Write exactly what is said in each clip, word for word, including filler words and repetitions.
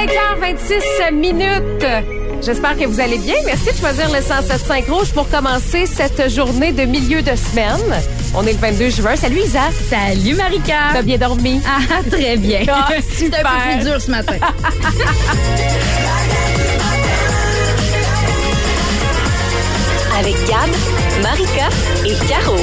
cinq heures vingt-six minutes. J'espère que vous allez bien. Merci de choisir le cent sept virgule cinq Rouge pour commencer cette journée de milieu de semaine. On est le vingt-deux juin. Salut Isa. Salut Marika. T'as bien dormi? Ah, très bien. Ah, C'était un peu plus dur ce matin. Avec Gab, Marika et Caro.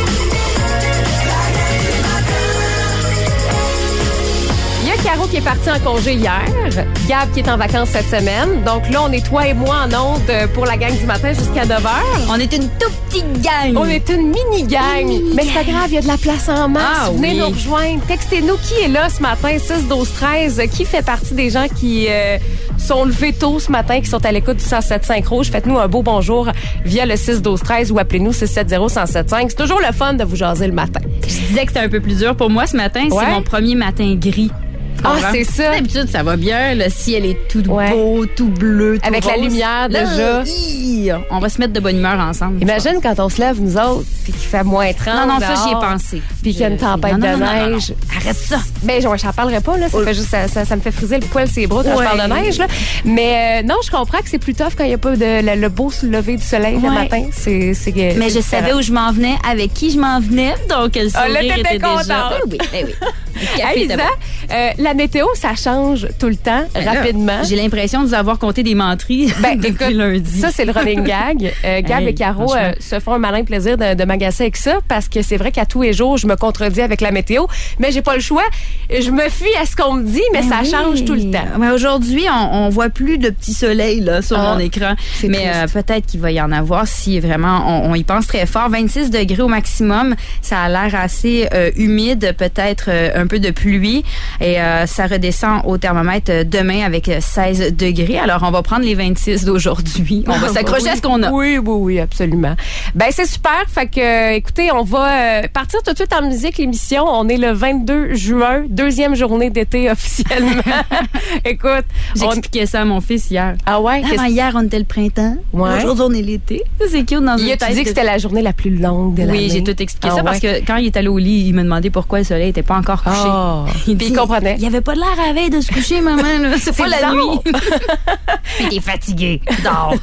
Il y a Caro qui est partie en congé hier, Gab qui est en vacances cette semaine. Donc là, on est toi et moi en onde pour la gang du matin jusqu'à neuf heures. On est une toute petite gang. On est une mini-gang. Mini Mais c'est pas grave, il y a de la place en masse. Ah, Venez oui. nous rejoindre. Textez-nous qui est là ce matin, six douze treize. Qui fait partie des gens qui euh, sont levés tôt ce matin, qui sont à l'écoute du cent sept virgule cinq Rouge. Faites-nous un beau bonjour via le six douze treize ou appelez-nous six sept zéro, un zéro cinq. C'est toujours le fun de vous jaser le matin. Je disais que c'était un peu plus dur pour moi ce matin. Ouais. C'est mon premier matin gris. Ah, c'est ça. D'habitude, ça va bien. Le ciel est tout Ouais. beau, tout bleu, tout Avec rose. la lumière Là, déjà. hi, on va se mettre de bonne humeur ensemble. Imagine quand on se lève, nous autres, puis qu'il fait moins trente. Non, non, ça, dehors, j'y ai pensé. Puis qu'il y a une Je- tempête non, non, de non, non, non, neige. non. Arrête ça. Ben, je j'en parlerai pas, là. Ça, Oui. fait juste, ça, ça, ça me fait friser le poil ses bras quand Ouais. je parle de neige, là. Mais euh, non, je comprends que c'est plus tough quand il n'y a pas de, le, le beau lever du soleil le Ouais. matin. C'est, c'est, Mais c'est je différent. savais où je m'en venais, avec qui je m'en venais, donc le Ah, là, sourire t'étais était déjà... contente. Ben oui, ben oui. Le café Hey, était Isa, bon. euh, la météo, ça change tout le temps, Ben là, rapidement. J'ai l'impression de vous avoir compté des menteries Ben, depuis écoute, lundi. ça, c'est le running gag. Euh, Gab Hey, et Caro franchement. euh, se font un malin plaisir de, de m'agacer avec ça parce que c'est vrai qu'à tous les jours, je me contredis avec la météo, mais j'ai pas le choix. Je me fuis à ce qu'on me dit, mais Ben ça oui. change tout le temps. Ouais, aujourd'hui, on, on voit plus de petits soleils là, sur Ah, mon écran. c'est Mais euh, peut-être qu'il va y en avoir si vraiment on, on y pense très fort. vingt-six degrés au maximum. Ça a l'air assez euh, humide, peut-être euh, un peu de pluie. Et euh, ça redescend au thermomètre euh, demain avec euh, seize degrés. Alors, on va prendre les vingt-six d'aujourd'hui. On va s'accrocher Oui. à ce qu'on a. Oui, oui, oui, absolument. Ben, c'est super. Fait que, euh, écoutez, on va euh, partir tout de suite en musique, l'émission. On est le vingt-deux juin, deuxième journée d'été officiellement. Écoute, on... J'expliquais ça à mon fils hier. Ah ouais? Avant, qu'est-ce- hier, on était le printemps. Ouais. Aujourd'hui, on est l'été. Ça, c'est cute dans Il une a-tu tête dit de- que c'était la journée la plus longue de l'année? Oui, j'ai tout expliqué Ah ça parce ouais? que quand il est allé au lit, il me demandait pourquoi le soleil n'était pas encore couché. Ah. Il Puis il dit, comprenait. Il avait pas l'air à la veille de se coucher, maman. là. C'est pas la bizarre. nuit. Il est fatigué. Dors.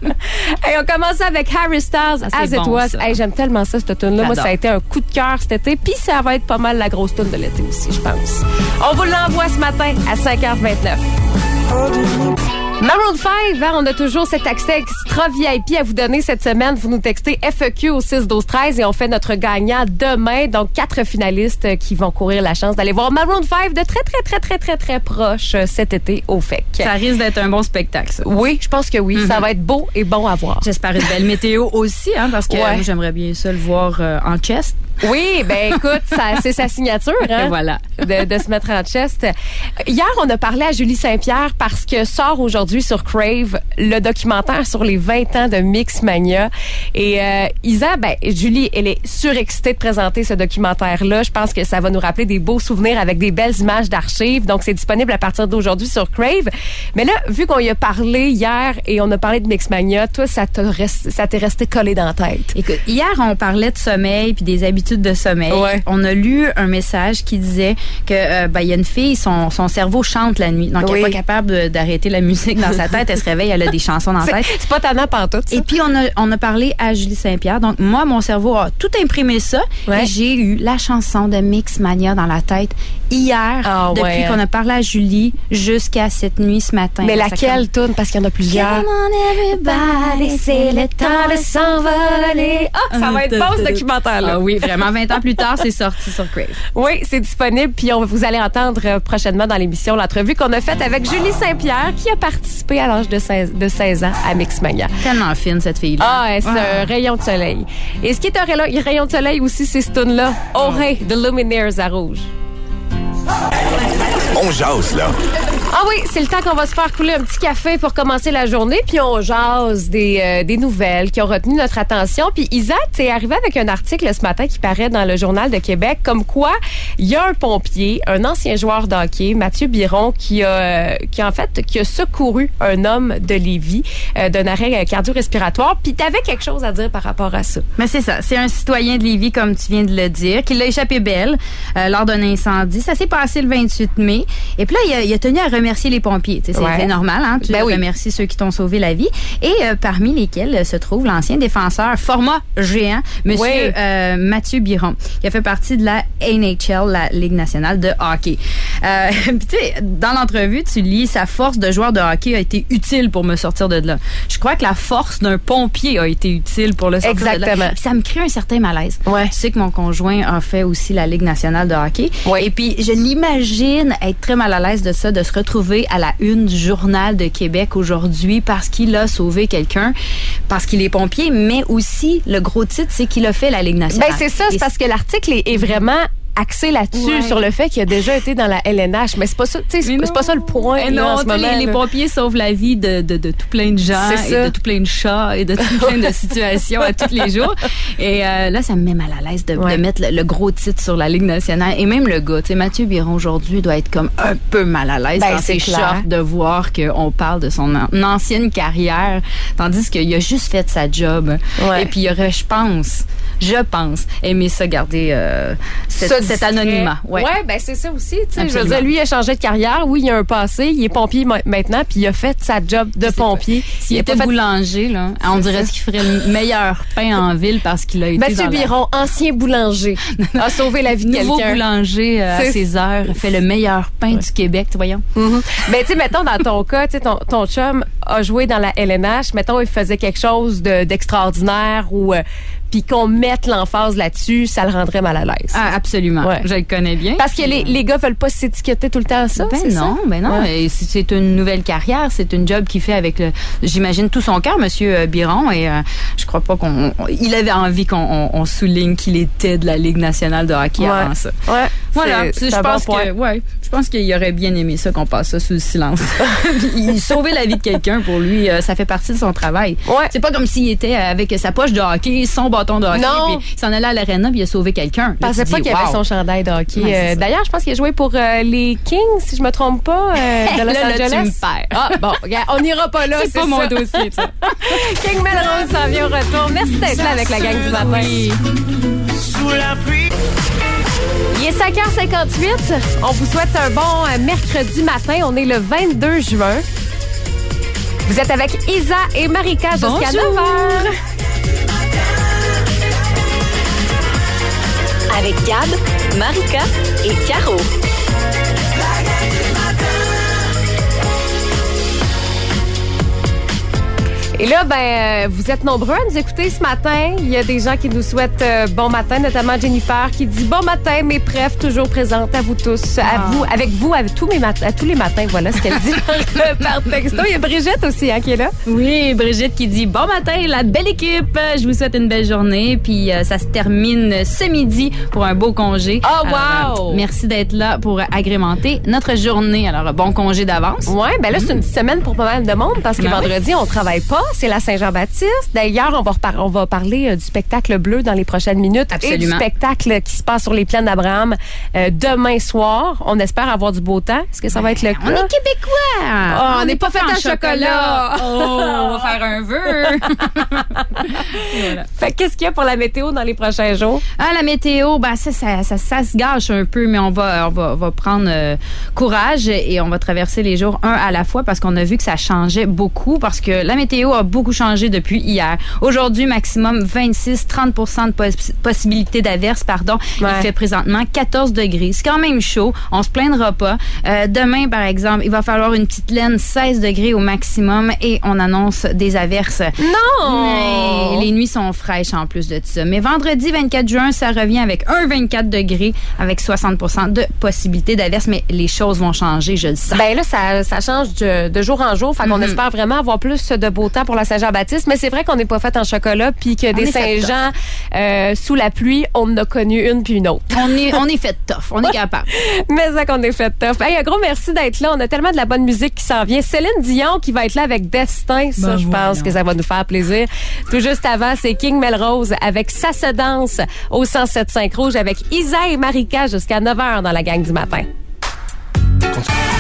Hey, on commence avec Harry Styles, Ah, c'est As It bon, Was. ça. Hey, j'aime tellement ça, cette tune-là. Moi, J'adore. ça a été un coup de cœur cet été. Puis ça va être pas mal la grosse tune de l'été aussi, je pense. On vous l'envoie ce matin à cinq heures vingt-neuf. Maroon cinq, hein, on a toujours cet accès extra V I P à vous donner cette semaine. Vous nous textez F A Q au six douze treize et on fait notre gagnant demain. Donc, quatre finalistes qui vont courir la chance d'aller voir Maroon cinq de très, très, très, très, très, très proche cet été au F E C. Ça risque d'être un bon spectacle, ça. Oui, je pense que oui. Mm-hmm. Ça va être beau et bon à voir. J'espère une belle météo aussi, hein, parce que Ouais. moi, j'aimerais bien ça le voir euh, en chest. Oui, ben écoute, ça, c'est sa signature, hein, Voilà. de, de se mettre en chest. Hier, on a parlé à Julie Saint-Pierre parce que sort aujourd'hui sur Crave le documentaire sur les vingt ans de Mixmania. Et euh, Isa, ben Julie, elle est surexcitée de présenter ce documentaire-là. Je pense que ça va nous rappeler des beaux souvenirs avec des belles images d'archives. Donc, c'est disponible à partir d'aujourd'hui sur Crave. Mais là, vu qu'on y a parlé hier et on a parlé de Mixmania, toi, ça t'a rest- ça t'est resté collé dans la tête. Écoute, hier, on parlait de sommeil puis des habitudes de sommeil. Ouais. On a lu un message qui disait que euh, ben, il y a une fille, son, son cerveau chante la nuit. Donc, elle Oui. n'est pas capable de- d'arrêter la musique dans sa tête. Elle se réveille, elle a des chansons dans la C'est, tête. c'est pas tannant pantoute, ça. Et puis, on a, on a parlé à Julie Saint-Pierre. Donc, moi, mon cerveau a tout imprimé ça. Ouais. Et j'ai eu la chanson de Mixmania dans la tête hier, Ah, depuis ouais. qu'on a parlé à Julie jusqu'à cette nuit ce matin. Mais Ça laquelle tune? Parce qu'il y en a plusieurs. Come on everybody, c'est le temps de s'envoler. Ah, ça va être bon, ce documentaire-là. Ah oui, vraiment, vingt ans plus tard, c'est sorti sur Crave. Oui, c'est disponible. Puis on, vous allez entendre euh, prochainement dans l'émission l'entrevue qu'on a faite avec Julie Saint-Pierre qui a participé à l'âge de seize, de seize ans à Mixmania. Tellement fine, cette fille-là. Ah, ouais, c'est un rayon de soleil. Et ce qui est un rayon, rayon de soleil aussi, c'est ce tune-là. Oré de Lumineers à rouge. On jase, là. Ah oui, c'est le temps qu'on va se faire couler un petit café pour commencer la journée, puis on jase des, euh, des nouvelles qui ont retenu notre attention. Puis Isa, t'es arrivé avec un article ce matin qui paraît dans le Journal de Québec, comme quoi il y a un pompier, un ancien joueur de hockey, Mathieu Biron, qui a, euh, qui en fait, qui a secouru un homme de Lévis euh, d'un arrêt cardio-respiratoire. Puis t'avais quelque chose à dire par rapport à ça. Mais c'est ça, c'est un citoyen de Lévis, comme tu viens de le dire, qui l'a échappé belle euh, lors d'un incendie. Ça s'est passé le vingt-huit mai. Et puis là, il a, il a tenu à remercier les pompiers. Tu sais, c'est Ouais. normal, hein? Tu Ben oui. remercies ceux qui t'ont sauvé la vie. Et euh, parmi lesquels se trouve l'ancien défenseur format géant, Monsieur Oui. euh, Mathieu Biron, qui a fait partie de la N H L, la Ligue nationale de hockey. Euh, puis tu sais, dans l'entrevue, tu lis « Sa force de joueur de hockey a été utile pour me sortir de là. » Je crois que la force d'un pompier a été utile pour le sortir Exactement. de là. Puis ça me crée un certain malaise. Ouais. Tu sais que mon conjoint a fait aussi la Ligue nationale de hockey. Oui. Et puis, je l'imagine être très mal à l'aise de ça, de se retrouver à la une du Journal de Québec aujourd'hui parce qu'il a sauvé quelqu'un, parce qu'il est pompier, mais aussi, le gros titre, c'est qu'il a fait la Ligue nationale. Ben c'est ça, c'est Et parce que l'article est, est vraiment axé là-dessus, Ouais. sur le fait qu'il a déjà été dans la L N H. Mais c'est pas ça, tu sais, c'est Mais c'est pas ça le point. Eh là, non, en ce tu sais, moment, les, les là. pompiers sauvent la vie de, de, de tout plein de gens, C'est et ça. de tout plein de chats, et de tout plein de situations à tous les jours. Et euh, là, ça me met mal à l'aise de, Ouais. de mettre le, le gros titre sur la Ligue nationale. Et même le gars, tu sais, Mathieu Biron aujourd'hui doit être comme un peu mal à l'aise Ben, dans c'est ses clair. shorts de voir qu'on parle de son an- ancienne carrière, tandis qu'il a juste fait sa job. Ouais. Et puis il aurait, je pense, je pense, aimé ça garder euh, cet, Ça cet discret. anonymat. Ouais, ben c'est ça aussi. Tu sais, je veux Absolument. dire, lui, il a changé de carrière. Oui, il a un passé. Il est pompier ma- maintenant, puis il a fait sa job de pompier. S'il a était pas fait- boulanger, là, on dirait ça. qu'il ferait le meilleur pain en ville parce qu'il a été Mathieu dans la- Biron, ancien boulanger, a sauvé la vie de nouveau quelqu'un. boulanger euh, à C'est- ses heures, fait le meilleur pain du Québec, voyons. Mhm. Ben, tu sais, mettons, dans ton cas, tu sais, ton, ton chum a joué dans la L N H. Mettons, il faisait quelque chose de, d'extraordinaire ou, euh, puis qu'on mette l'emphase là-dessus, ça le rendrait mal à l'aise. Ah, absolument. Ouais. Je le connais bien. Parce que les, les gars veulent pas s'étiqueter tout le temps à ça. Ben c'est non, ça? ben non. Ouais. Et c'est- c'est une nouvelle carrière, c'est une job qu'il fait avec, le, j'imagine, tout son cœur, Monsieur euh, Biron. Et euh, je crois pas qu'on, on- il avait envie qu'on on, on souligne qu'il était de la Ligue nationale de hockey Ouais. avant ça. Ouais. Voilà, C'est- c'est je un pense bon point. que, ouais, je pense qu'il aurait bien aimé ça qu'on passe ça sous le silence. Il sauver la vie de quelqu'un pour lui, euh, ça fait partie de son travail. Ouais. C'est pas comme s'il était avec sa poche de hockey, son bâton de hockey, Non. puis il s'en allait à l'aréna puis il a sauvé quelqu'un. Je pensais pas qu'il y avait son chandail de hockey. Ouais, c'est Euh, ça. D'ailleurs, je pense qu'il a joué pour euh, les Kings, si je me trompe pas, euh, de Los Là, là, Angeles. tu me perds. Ah, bon, regarde, on n'ira pas là, C'est c'est pas mon ça. dossier, ça. King Melrose s'en vient au retour. Merci d'être là avec la gang du matin. Sous la pluie. Il est cinq heures cinquante-huit. On vous souhaite un bon euh, mercredi matin. On est le vingt-deux juin. Vous êtes avec Isa et Marika jusqu'à Bonjour. neuf heures. Avec Gab, Marika et Caro. Et là, ben, euh, vous êtes nombreux à nous écouter ce matin. Il y a des gens qui nous souhaitent euh, bon matin, notamment Jennifer qui dit bon matin, mes preuves toujours présentes à vous tous, à Ah. vous, avec vous, à tous mes mat- à tous les matins. Voilà ce qu'elle dit par, par texto. Il y a Brigitte aussi hein, qui est là. Oui, Brigitte qui dit bon matin, la belle équipe. Je vous souhaite une belle journée. Puis euh, ça se termine ce midi pour un beau congé. Oh, Alors, wow! euh, merci d'être là pour agrémenter notre journée. Alors bon congé d'avance. Ouais, ben là c'est une semaine pour pas mal de monde parce que Ben vendredi on travaille pas, c'est la Saint-Jean-Baptiste. D'ailleurs, on va repar- on va parler euh, du spectacle bleu dans les prochaines minutes et du Absolument. spectacle qui se passe sur les plaines d'Abraham euh, demain soir. On espère avoir du beau temps. Est-ce que ça va être le cas? On est québécois. Ah, on n'est pas fait en chocolat. Oh, on va faire un vœu. Voilà. Fait que qu'est-ce qu'il y a pour la météo dans les prochains jours? Ah, la météo, ben ça, ça, ça, ça se gâche un peu, mais on va, on va, on va prendre euh, courage et on va traverser les jours un à la fois parce qu'on a vu que ça changeait beaucoup parce que la météo a beaucoup changé depuis hier. Aujourd'hui, maximum vingt-six à trente pour cent de poss- possibilité d'averse, pardon. Ouais. Il fait présentement quatorze degrés. C'est quand même chaud. On se plaindra pas. Euh, demain, par exemple, il va falloir une petite laine, seize degrés au maximum et on annonce des averses. Non! Mais les nuits sont fraîches en plus de tout ça. Mais vendredi vingt-quatre juin, ça revient avec un vingt-quatre degrés avec soixante pour cent de possibilité d'averse. Mais les choses vont changer, je le sens. Ben là, ça, ça change de, de jour en jour. Fait qu'on Mhm. espère vraiment avoir plus de beau temps pour la Saint-Jean-Baptiste. Mais c'est vrai qu'on n'est pas fait en chocolat puis que des est fait Saint-Jean euh, sous la pluie, on en a connu une puis une autre. On est, on est fait tough. On est capable. Mais ça qu'on est fait tough. Hey, un gros merci d'être là. On a tellement de la bonne musique qui s'en vient. Céline Dion qui va être là avec Destin. Ça, Ben je pense voyons. que ça va nous faire plaisir. Tout juste avant, c'est King Melrose avec Ça se danse au cent sept virgule cinq Rouge avec Isa et Marika jusqu'à neuf heures dans la gang du matin.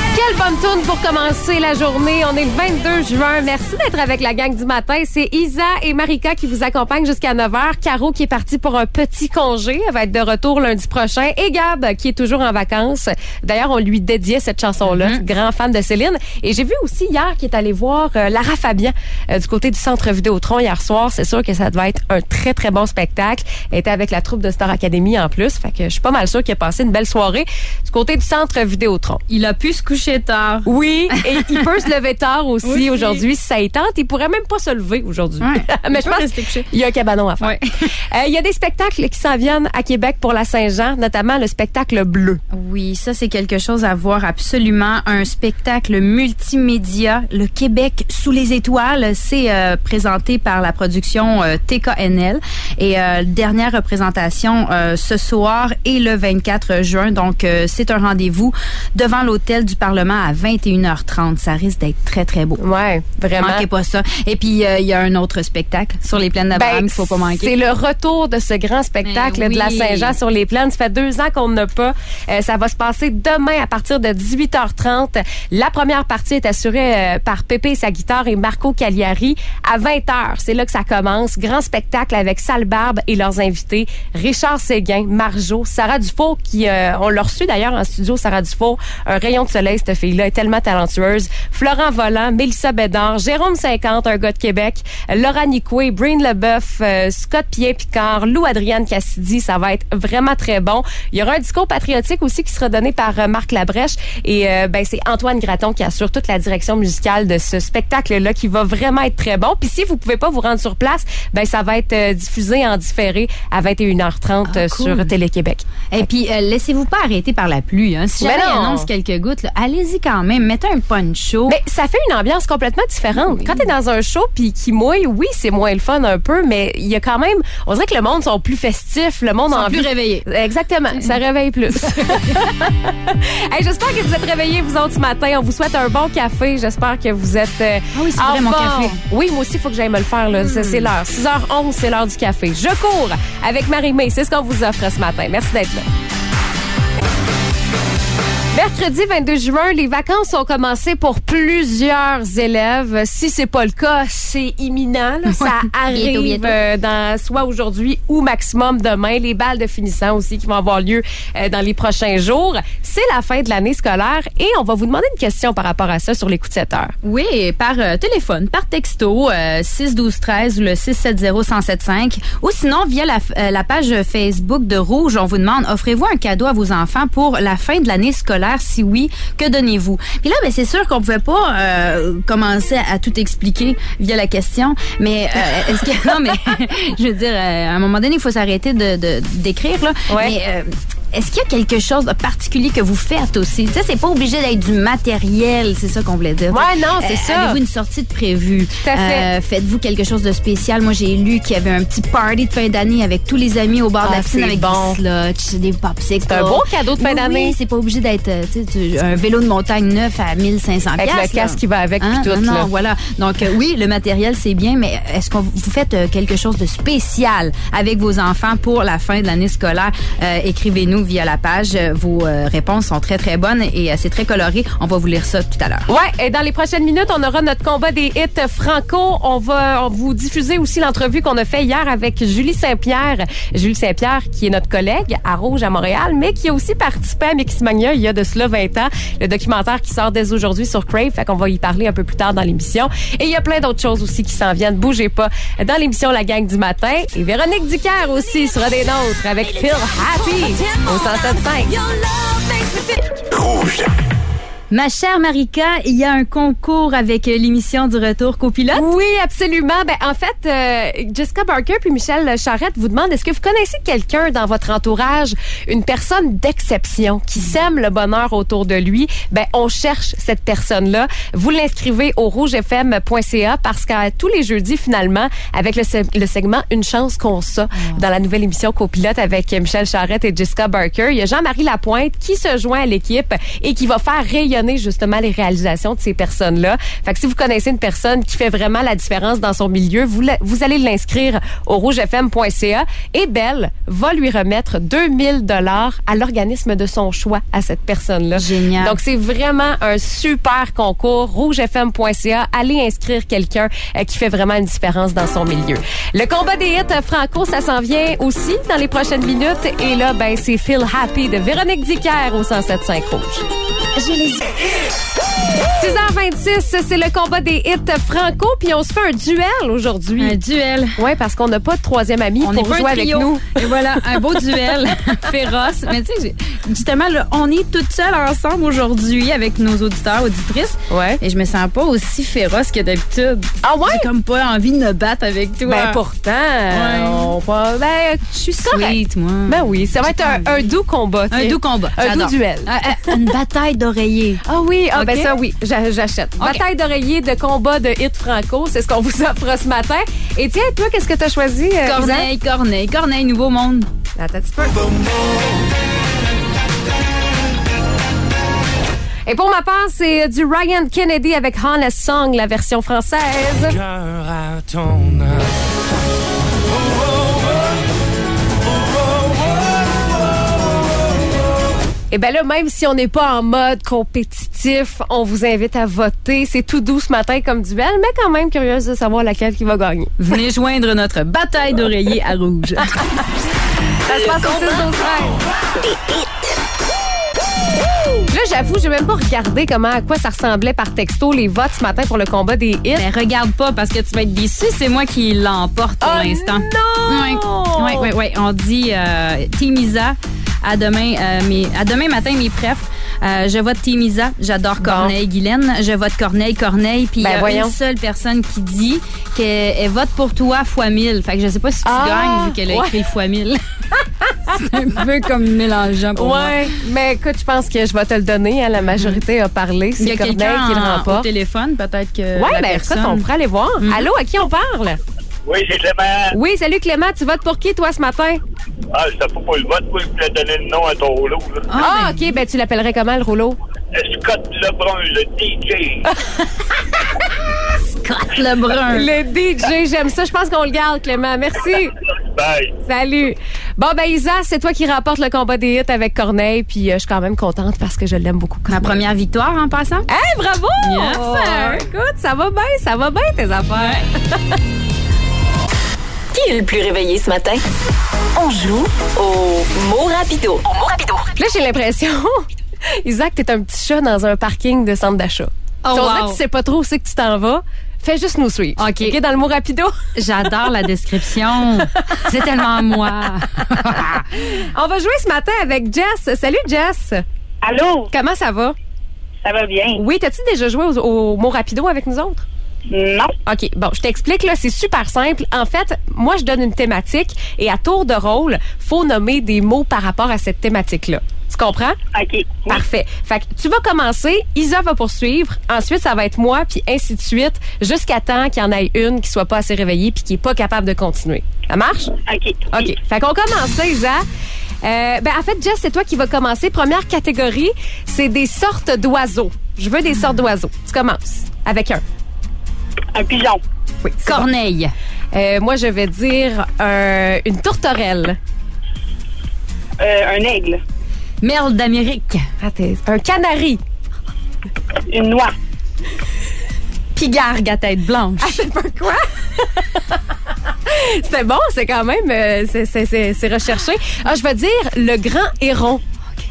Quelle bonne tourne pour commencer la journée. On est le vingt-deux juin. Merci d'être avec la gang du matin. C'est Isa et Marika qui vous accompagnent jusqu'à neuf heures. Caro qui est partie pour un petit congé. Elle va être de retour lundi prochain. Et Gab qui est toujours en vacances. D'ailleurs, on lui dédiait cette chanson-là. Mm-hmm. Grand fan de Céline. Et j'ai vu aussi hier qu'il est allé voir euh, Lara Fabian euh, du côté du Centre Vidéotron hier soir. C'est sûr que ça devait être un très, très bon spectacle. Elle était avec la troupe de Star Academy en plus. Fait que je suis pas mal sûre qu'il a passé une belle soirée du côté du Centre Vidéotron. Il a pu se coucher tard. Oui, et il peut se lever tard aussi, aussi. aujourd'hui si ça y tente. Il pourrait même pas se lever aujourd'hui. Ouais, mais je pense qu'il y a un cabanon à faire. Ouais. euh, il y a des spectacles qui s'en viennent à Québec pour la Saint-Jean, notamment le spectacle bleu. Oui, ça c'est quelque chose à voir absolument. Un spectacle multimédia, le Québec sous les étoiles. C'est euh, présenté par la production euh, T K N L. Et euh, dernière représentation euh, ce soir et le vingt-quatre juin. Donc, euh, c'est un rendez-vous devant l'hôtel du Parlement à vingt et une heures trente. Ça risque d'être très, très beau. Ouais, vraiment. Manquez pas ça. Et puis, il euh, y a un autre spectacle sur les plaines d'Abraham ben, qu'il faut pas manquer. C'est le retour de ce grand spectacle oui. de la Saint-Jean sur les plaines. Ça fait deux ans qu'on n'a pas. Euh, ça va se passer demain à partir de dix-huit heures trente. La première partie est assurée euh, par Pépé et sa guitare et Marco Cagliari. À vingt heures, c'est là que ça commence. Grand spectacle avec Sale Barbe et leurs invités. Richard Séguin, Marjo, Sarah Dufour, qui euh, on l'a reçu d'ailleurs en studio, Sarah Dufour. Un rayon de soleil, cette fille-là, est tellement talentueuse. Florent Volant, Mélissa Bédard, Jérôme cinquante, un gars de Québec, Laura Nicoué, Breen Leboeuf, euh, Scott Pierre-Picard, Lou Adrienne Cassidy. Ça va être vraiment très bon. Il y aura un discours patriotique aussi qui sera donné par euh, Marc Labrèche. Et euh, ben c'est Antoine Graton qui assure toute la direction musicale de ce spectacle-là qui va vraiment être très bon. Puis si vous pouvez pas vous rendre sur place, ben ça va être euh, diffusé en différé à vingt et une heures trente ah, cool. sur Télé-Québec. Et puis, euh, laissez-vous pas arrêter par la pluie. Hein. Si jamais il annonce quelques gouttes, là, allez-y quand même. Mettez un poncho. Mais ça fait une ambiance complètement différente. Oui. Quand t'es dans un show puis qui mouille, oui, c'est moins le fun un peu, mais il y a quand même... On dirait que le monde sont plus festifs. Le monde Ils sont a envie... plus réveillés. Exactement. Ça réveille plus. Hey, j'espère que vous êtes réveillés, vous autres, ce matin. On vous souhaite un bon café. J'espère que vous êtes... Euh, ah oui, c'est vrai, mon café. Oui, moi aussi, il faut que j'aille me le faire. Là. Mm. C'est, c'est l'heure. six heures onze, c'est l'heure du café. Je cours avec Marie-Mé. C'est ce qu'on vous offre ce matin. Merci d'être là. Mercredi vingt-deux juin, les vacances ont commencé pour plusieurs élèves. Si c'est pas le cas, c'est imminent. Là. Ça arrive bientôt, bientôt. Euh, dans soit aujourd'hui ou maximum demain. Les balles de finissant aussi qui vont avoir lieu euh, dans les prochains jours. C'est la fin de l'année scolaire et on va vous demander une question par rapport à ça sur les coups de sept heures. Oui, par euh, téléphone, par texto, euh, six douze treize ou le six sept zéro un zéro sept cinq ou sinon via la, euh, la page Facebook de Rouge. On vous demande, offrez-vous un cadeau à vos enfants pour la fin de l'année scolaire? Si oui, que donnez-vous? Puis là, ben, c'est sûr qu'on pouvait pas euh, commencer à, à tout expliquer via la question, mais euh, est-ce que... Non, mais je veux dire, euh, à un moment donné, il faut s'arrêter de, de, d'écrire, là. Ouais. Mais... Euh, est-ce qu'il y a quelque chose de particulier que vous faites aussi? Tu sais, c'est pas obligé d'être du matériel, c'est ça qu'on voulait dire. Ouais, non, c'est euh, ça. Avez-vous une sortie de prévue? Tout à fait. Euh, faites-vous quelque chose de spécial? Moi, j'ai lu qu'il y avait un petit party de fin d'année avec tous les amis au bord ah, de la piscine avec bon. des sluts, des popsicles. C'est un beau cadeau de fin oui, d'année. Oui, c'est pas obligé d'être tu sais, un vélo de montagne neuf à mille cinq cents avec piastres, le casque là. qui va avec hein? puis tout. Non, là. voilà. Donc, euh, oui, le matériel, c'est bien, mais est-ce que vous faites euh, quelque chose de spécial avec vos enfants pour la fin de l'année scolaire? Euh, écrivez-nous via la page. Vos euh, réponses sont très, très bonnes et euh, c'est très coloré. On va vous lire ça tout à l'heure. Ouais, et dans les prochaines minutes, on aura notre combat des hits franco. On va on vous diffuser aussi l'entrevue qu'on a fait hier avec Julie Saint-Pierre. Julie Saint-Pierre, qui est notre collègue à Rouge à Montréal, mais qui a aussi participé à Mixmania il y a de cela vingt ans. Le documentaire qui sort dès aujourd'hui sur Crave, fait qu'on va y parler un peu plus tard dans l'émission. Et il y a plein d'autres choses aussi qui s'en viennent. Bougez pas. Dans l'émission La Gang du matin. Et Véronique Dicker aussi sera des nôtres avec Feel Happy au cent sept cinq. Rouge. Ma chère Marika, il y a un concours avec l'émission du Retour Copilote. Oui, absolument. Ben, en fait, euh, Jessica Barker puis Michel Charette vous demandent, est-ce que vous connaissez quelqu'un dans votre entourage, une personne d'exception qui sème le bonheur autour de lui? Ben, on cherche cette personne-là. Vous l'inscrivez au rouge f m point c a parce qu'à tous les jeudis, finalement, avec le, le segment Une chance qu'on ça, oh. dans la nouvelle émission Copilote avec Michel Charette et Jessica Barker, il y a Jean-Marie Lapointe qui se joint à l'équipe et qui va faire rayonner visionner justement les réalisations de ces personnes-là. Fait que si vous connaissez une personne qui fait vraiment la différence dans son milieu, vous, vous allez l'inscrire au rouge f m point c a et Belle va lui remettre deux mille dollars à l'organisme de son choix à cette personne-là. Génial. Donc, c'est vraiment un super concours. rouge f m point c a. Allez inscrire quelqu'un euh, qui fait vraiment une différence dans son milieu. Le combat des hits franco, ça s'en vient aussi dans les prochaines minutes. Et là, ben, c'est Feel Happy de Véronique Dicker au cent sept cinq Rouge. Je les six heures vingt-six, c'est le combat des hits franco, puis on se fait un duel aujourd'hui. Un duel. Oui, parce qu'on n'a pas de troisième ami on pour jouer avec nous. Et voilà, un beau duel féroce. Mais tu sais, justement, là, on est toutes seules ensemble aujourd'hui avec nos auditeurs, auditrices. Ouais. Et je me sens pas aussi féroce que d'habitude. Ah ouais? J'ai comme pas envie de me battre avec toi. Ben pourtant, ouais. on va, ben, je suis sweet, moi. Ben oui, ça va être un, un doux combat. Un doux combat. Un J'adore. doux duel. Euh, euh, une bataille d'oreiller. Ah oui, ah okay. ben ça oui, j'achète. Okay. Bataille d'oreiller de combat de hit franco, c'est ce qu'on vous offre ce matin. Et tiens, toi, qu'est-ce que t'as choisi? Euh, Corneille, Isa? Corneille, Corneille, Nouveau Monde. Attends un petit peu. Et pour ma part, c'est du Ryan Kennedy avec Honest Song, la version française. Cœur à ton âme. Et bien là, même si on n'est pas en mode compétitif, on vous invite à voter. C'est tout doux ce matin comme duel, mais quand même curieuse de savoir laquelle qui va gagner. Venez joindre notre bataille d'oreiller à rouge. Ça se passe au six douze treize. Là, j'avoue, j'ai même pas regardé comment, à quoi ça ressemblait par texto les votes ce matin pour le combat des hits. Mais regarde pas parce que tu vas être déçu. C'est moi qui l'emporte pour oh l'instant. Non! Oui, oui, oui. On dit euh, Team Isa. À demain, euh, mes, à demain matin, mes prefs. Euh, je vote Team Isa. J'adore Corneille, bon. Guylaine. Je vote Corneille, Corneille. Puis il ben, y a voyons. une seule personne qui dit qu'elle vote pour toi fois mille. Fait que je sais pas si tu ah, gagnes vu qu'elle a ouais. écrit fois mille. C'est un peu comme mélangeant pour ouais, moi. Mais écoute, je pense que je vais te le donner. Hein, la majorité a parlé. C'est Corneille qui le remporte. Au téléphone, peut-être que. Oui, ben personne... écoute, on pourrait aller voir. Mm-hmm. Allô, à qui on parle? Oui, c'est Clément. Oui, salut Clément. Tu votes pour qui, toi, ce matin? Ah, je sais pas pour le vote. Moi, je voulais donner le nom à ton rouleau. Là. Ah, ah ben... OK. Ben, tu l'appellerais comment, le rouleau? Scott Lebrun, le D J. Scott Lebrun. Le D J, j'aime ça. Je pense qu'on le garde, Clément. Merci. Bye. Salut. Bon, ben, Isa, c'est toi qui remporte le combat des hits avec Corneille. Puis, euh, je suis quand même contente parce que je l'aime beaucoup. Ma première victoire en passant. Hey, bravo! Yes, oh, écoute, ça va bien, ça va bien, tes affaires. Qui est le plus réveillé ce matin? On joue au mot rapido. Au mot rapido. Là, j'ai l'impression, Isaac, t'es un petit chat dans un parking de centre d'achat. Oh, si on wow. dirait que tu sais pas trop où c'est que tu t'en vas, fais juste nous suivre. OK. OK, dans le mot rapido. J'adore la description. C'est tellement moi. On va jouer ce matin avec Jess. Salut, Jess. Allô? Comment ça va? Ça va bien. Oui, t'as-tu déjà joué au, au mot rapido avec nous autres? Non. OK, bon, je t'explique, là, c'est super simple. En fait, moi, je donne une thématique et à tour de rôle, faut nommer des mots par rapport à cette thématique-là. Tu comprends? OK. Oui. Parfait. Fait que tu vas commencer, Isa va poursuivre, ensuite, ça va être moi, puis ainsi de suite, jusqu'à temps qu'il y en ait une qui soit pas assez réveillée puis qui est pas capable de continuer. Ça marche? OK. OK. Oui. Fait qu'on commence ça, Isa. Euh, ben, en fait, Jess, c'est toi qui vas commencer. Première catégorie, c'est des sortes d'oiseaux. Je veux des sortes d'oiseaux. Tu commences avec un. Un pigeon. Oui. Corneille. Bon. Euh, moi, je vais dire un, une tourterelle. Euh, un aigle. Merle d'Amérique. Ah, t'es, un canari. Une noix. Pigargue à tête blanche. Ah, c'est pas quoi? C'était bon, c'est quand même, euh, c'est, c'est, c'est, c'est recherché. Ah, je vais dire le grand héron.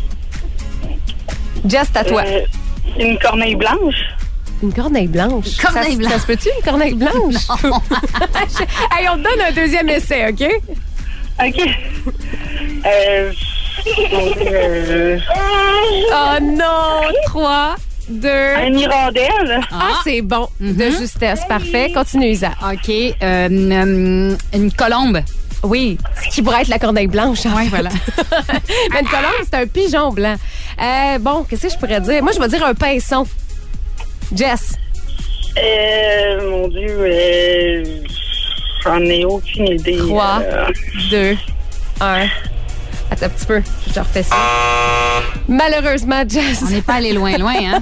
Just à toi. Euh, une corneille blanche. Une corneille blanche. Corneille ça, blanche. Ça se peut-tu, une corneille blanche? Hey, on te donne un deuxième essai, OK? OK. Euh, euh, oh non! Trois, deux... Un hirondelle. Ah, ah c'est bon. Mm-hmm. De justesse. Parfait. Continue, Isa. OK. Euh, euh, une colombe. Oui, ce qui pourrait être la corneille blanche. Oui, voilà. Mais une colombe, c'est un pigeon blanc. Euh, bon, qu'est-ce que je pourrais dire? Moi, je vais dire un pinson. Jess. Euh, mon Dieu, euh, j'en ai aucune idée. Trois, euh... deux, un. Attends un petit peu. Je refais ça. Malheureusement, Jess. On n'est pas allé loin, loin, hein?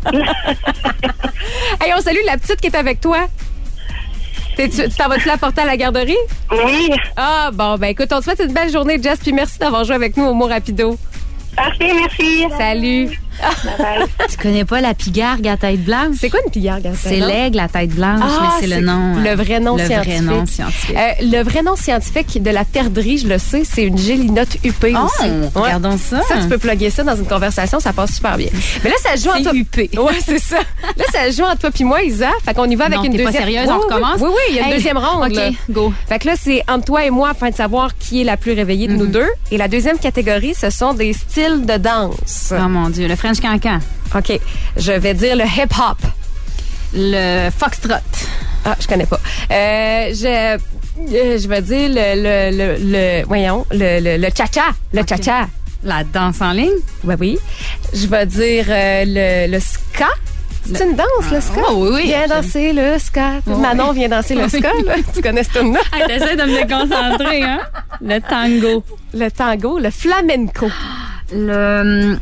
Hey, on salue la petite qui est avec toi. T'es- Tu tu t'en vas-tu la porter à la garderie? Oui. Ah, bon, ben écoute, on te souhaite une belle journée, Jess, puis merci d'avoir joué avec nous au mot rapido. Parfait, merci. Salut. Bye-bye. Tu connais pas la pigargue à tête blanche? C'est quoi une pigargue? C'est l'aigle à tête blanche, Ah, mais c'est le nom. Le euh, vrai nom le scientifique. vrai nom scientifique. Euh, le vrai nom scientifique de la perdrix, je le sais, c'est une gélinote huppée Oh, aussi. Ouais. regardons ça. Ça, tu peux plugger ça dans une conversation, ça passe super bien. Mais là, ça se joue en C'est toi. huppé. Ouais, c'est ça. Là, ça se joue entre toi puis moi, Isa. Fait qu'on y va avec Non, une t'es pas deuxième. sérieuse, Oui, on oui, recommence? Oui, oui, il y a une Hey, deuxième ronde. OK, là. go. Fait que là, c'est entre toi et moi afin de savoir qui est la plus réveillée de nous deux. Et la deuxième catégorie, ce sont des styles de danse. Oh mon Dieu, le French Cancan. OK. Je vais dire le hip-hop. Le foxtrot. Ah, je connais pas. Euh, je, euh, je vais dire le, le, le, le voyons, le, le, le cha-cha. Le OK. cha-cha. La danse en ligne. Oui, oui. Je vais dire euh, le, le ska. C'est une danse, le ska? Oh, oui, oui. Viens J'aime. danser le ska. Oui. Manon vient danser le ska, là. Tu connais ce tune-là? Hey, t'essaies de me déconcentrer, hein? Le tango. Le tango, le flamenco. Le...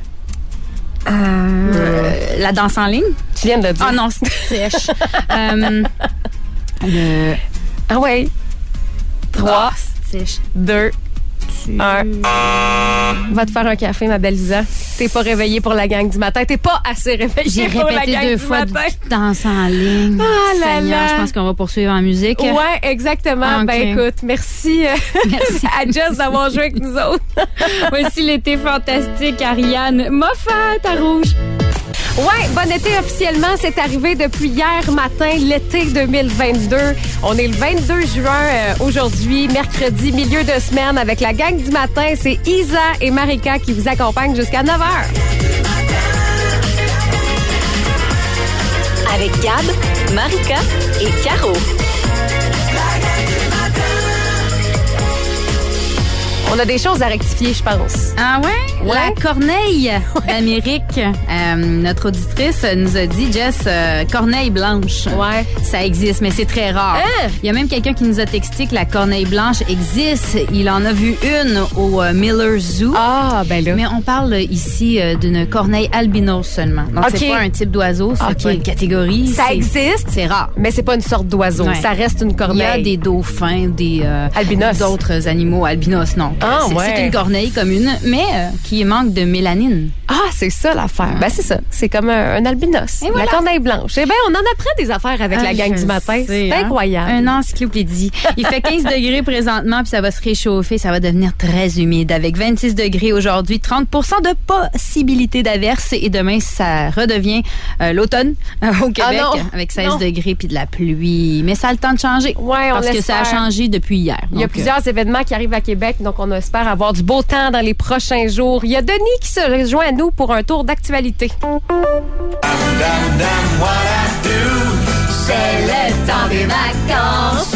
Euh, la danse en ligne. Tu viens de le dire. Ah non, c'est sèche. euh, le... Ah ouais. Trois, Ah, c'est sèche. deux, un. Va te faire un café, ma belle Lisa. T'es pas réveillée pour la gang du matin. T'es pas assez réveillée J'ai pour la répété gang deux du fois matin. de danse en ligne. Ah là Seigneur, là. je pense qu'on va poursuivre en musique. Ouais, exactement. Ok. Ben écoute, merci, euh, Merci. à Jess d'avoir joué avec nous autres. Voici l'été fantastique, Ariane Moffat à Rouge. Ouais, bon été officiellement, c'est arrivé depuis hier matin, l'été deux mille vingt-deux. On est le vingt-deux juin euh, aujourd'hui, mercredi, milieu de semaine, avec la gang du matin. C'est Isa et Marika qui vous accompagnent jusqu'à neuf heures. Avec Gab, Marika et Caro. On a des choses à rectifier, je pense. Ah ouais? Ouais. La corneille d'Amérique. Euh, notre auditrice nous a dit, Jess, euh, corneille blanche. Ouais. Ça existe, mais c'est très rare. Hein? Il y a même quelqu'un qui nous a texté que la corneille blanche existe. Il en a vu une au euh, Miller Zoo. Ah, ben là. Mais on parle ici euh, d'une corneille albinos seulement. Donc, OK. c'est pas un type d'oiseau, c'est OK. pas une catégorie. Ça c'est- existe, C'est rare. mais c'est pas une sorte d'oiseau. Ouais. Ça reste une Il y corneille. a des dauphins, des euh, Albinos. d'autres animaux albinos, non. Ah, c'est, ouais. c'est une corneille commune, mais euh, qui manque de mélanine. Ah, c'est ça l'affaire. Ben, c'est ça. C'est comme un, un albinos. Et voilà. La corneille blanche. Eh bien, on en apprend des affaires avec la Ah, gang je du matin. sais, C'est hein? incroyable. Un encyclopédie. Il fait quinze degrés présentement, puis ça va se réchauffer. Ça va devenir très humide. Avec vingt-six degrés aujourd'hui, trente pour cent de possibilité d'averse. Et demain, ça redevient euh, l'automne euh, au Québec, Ah non. avec seize Non. degrés puis de la pluie. Mais ça a le temps de changer. Ouais, on Parce que ça a l'espère. changé depuis hier. Il y a Donc, plusieurs événements qui arrivent à Québec, donc on espère avoir du beau temps dans les prochains jours. Il y a Denis qui se rejoint à nous pour un tour d'actualité. c'est le temps des vacances.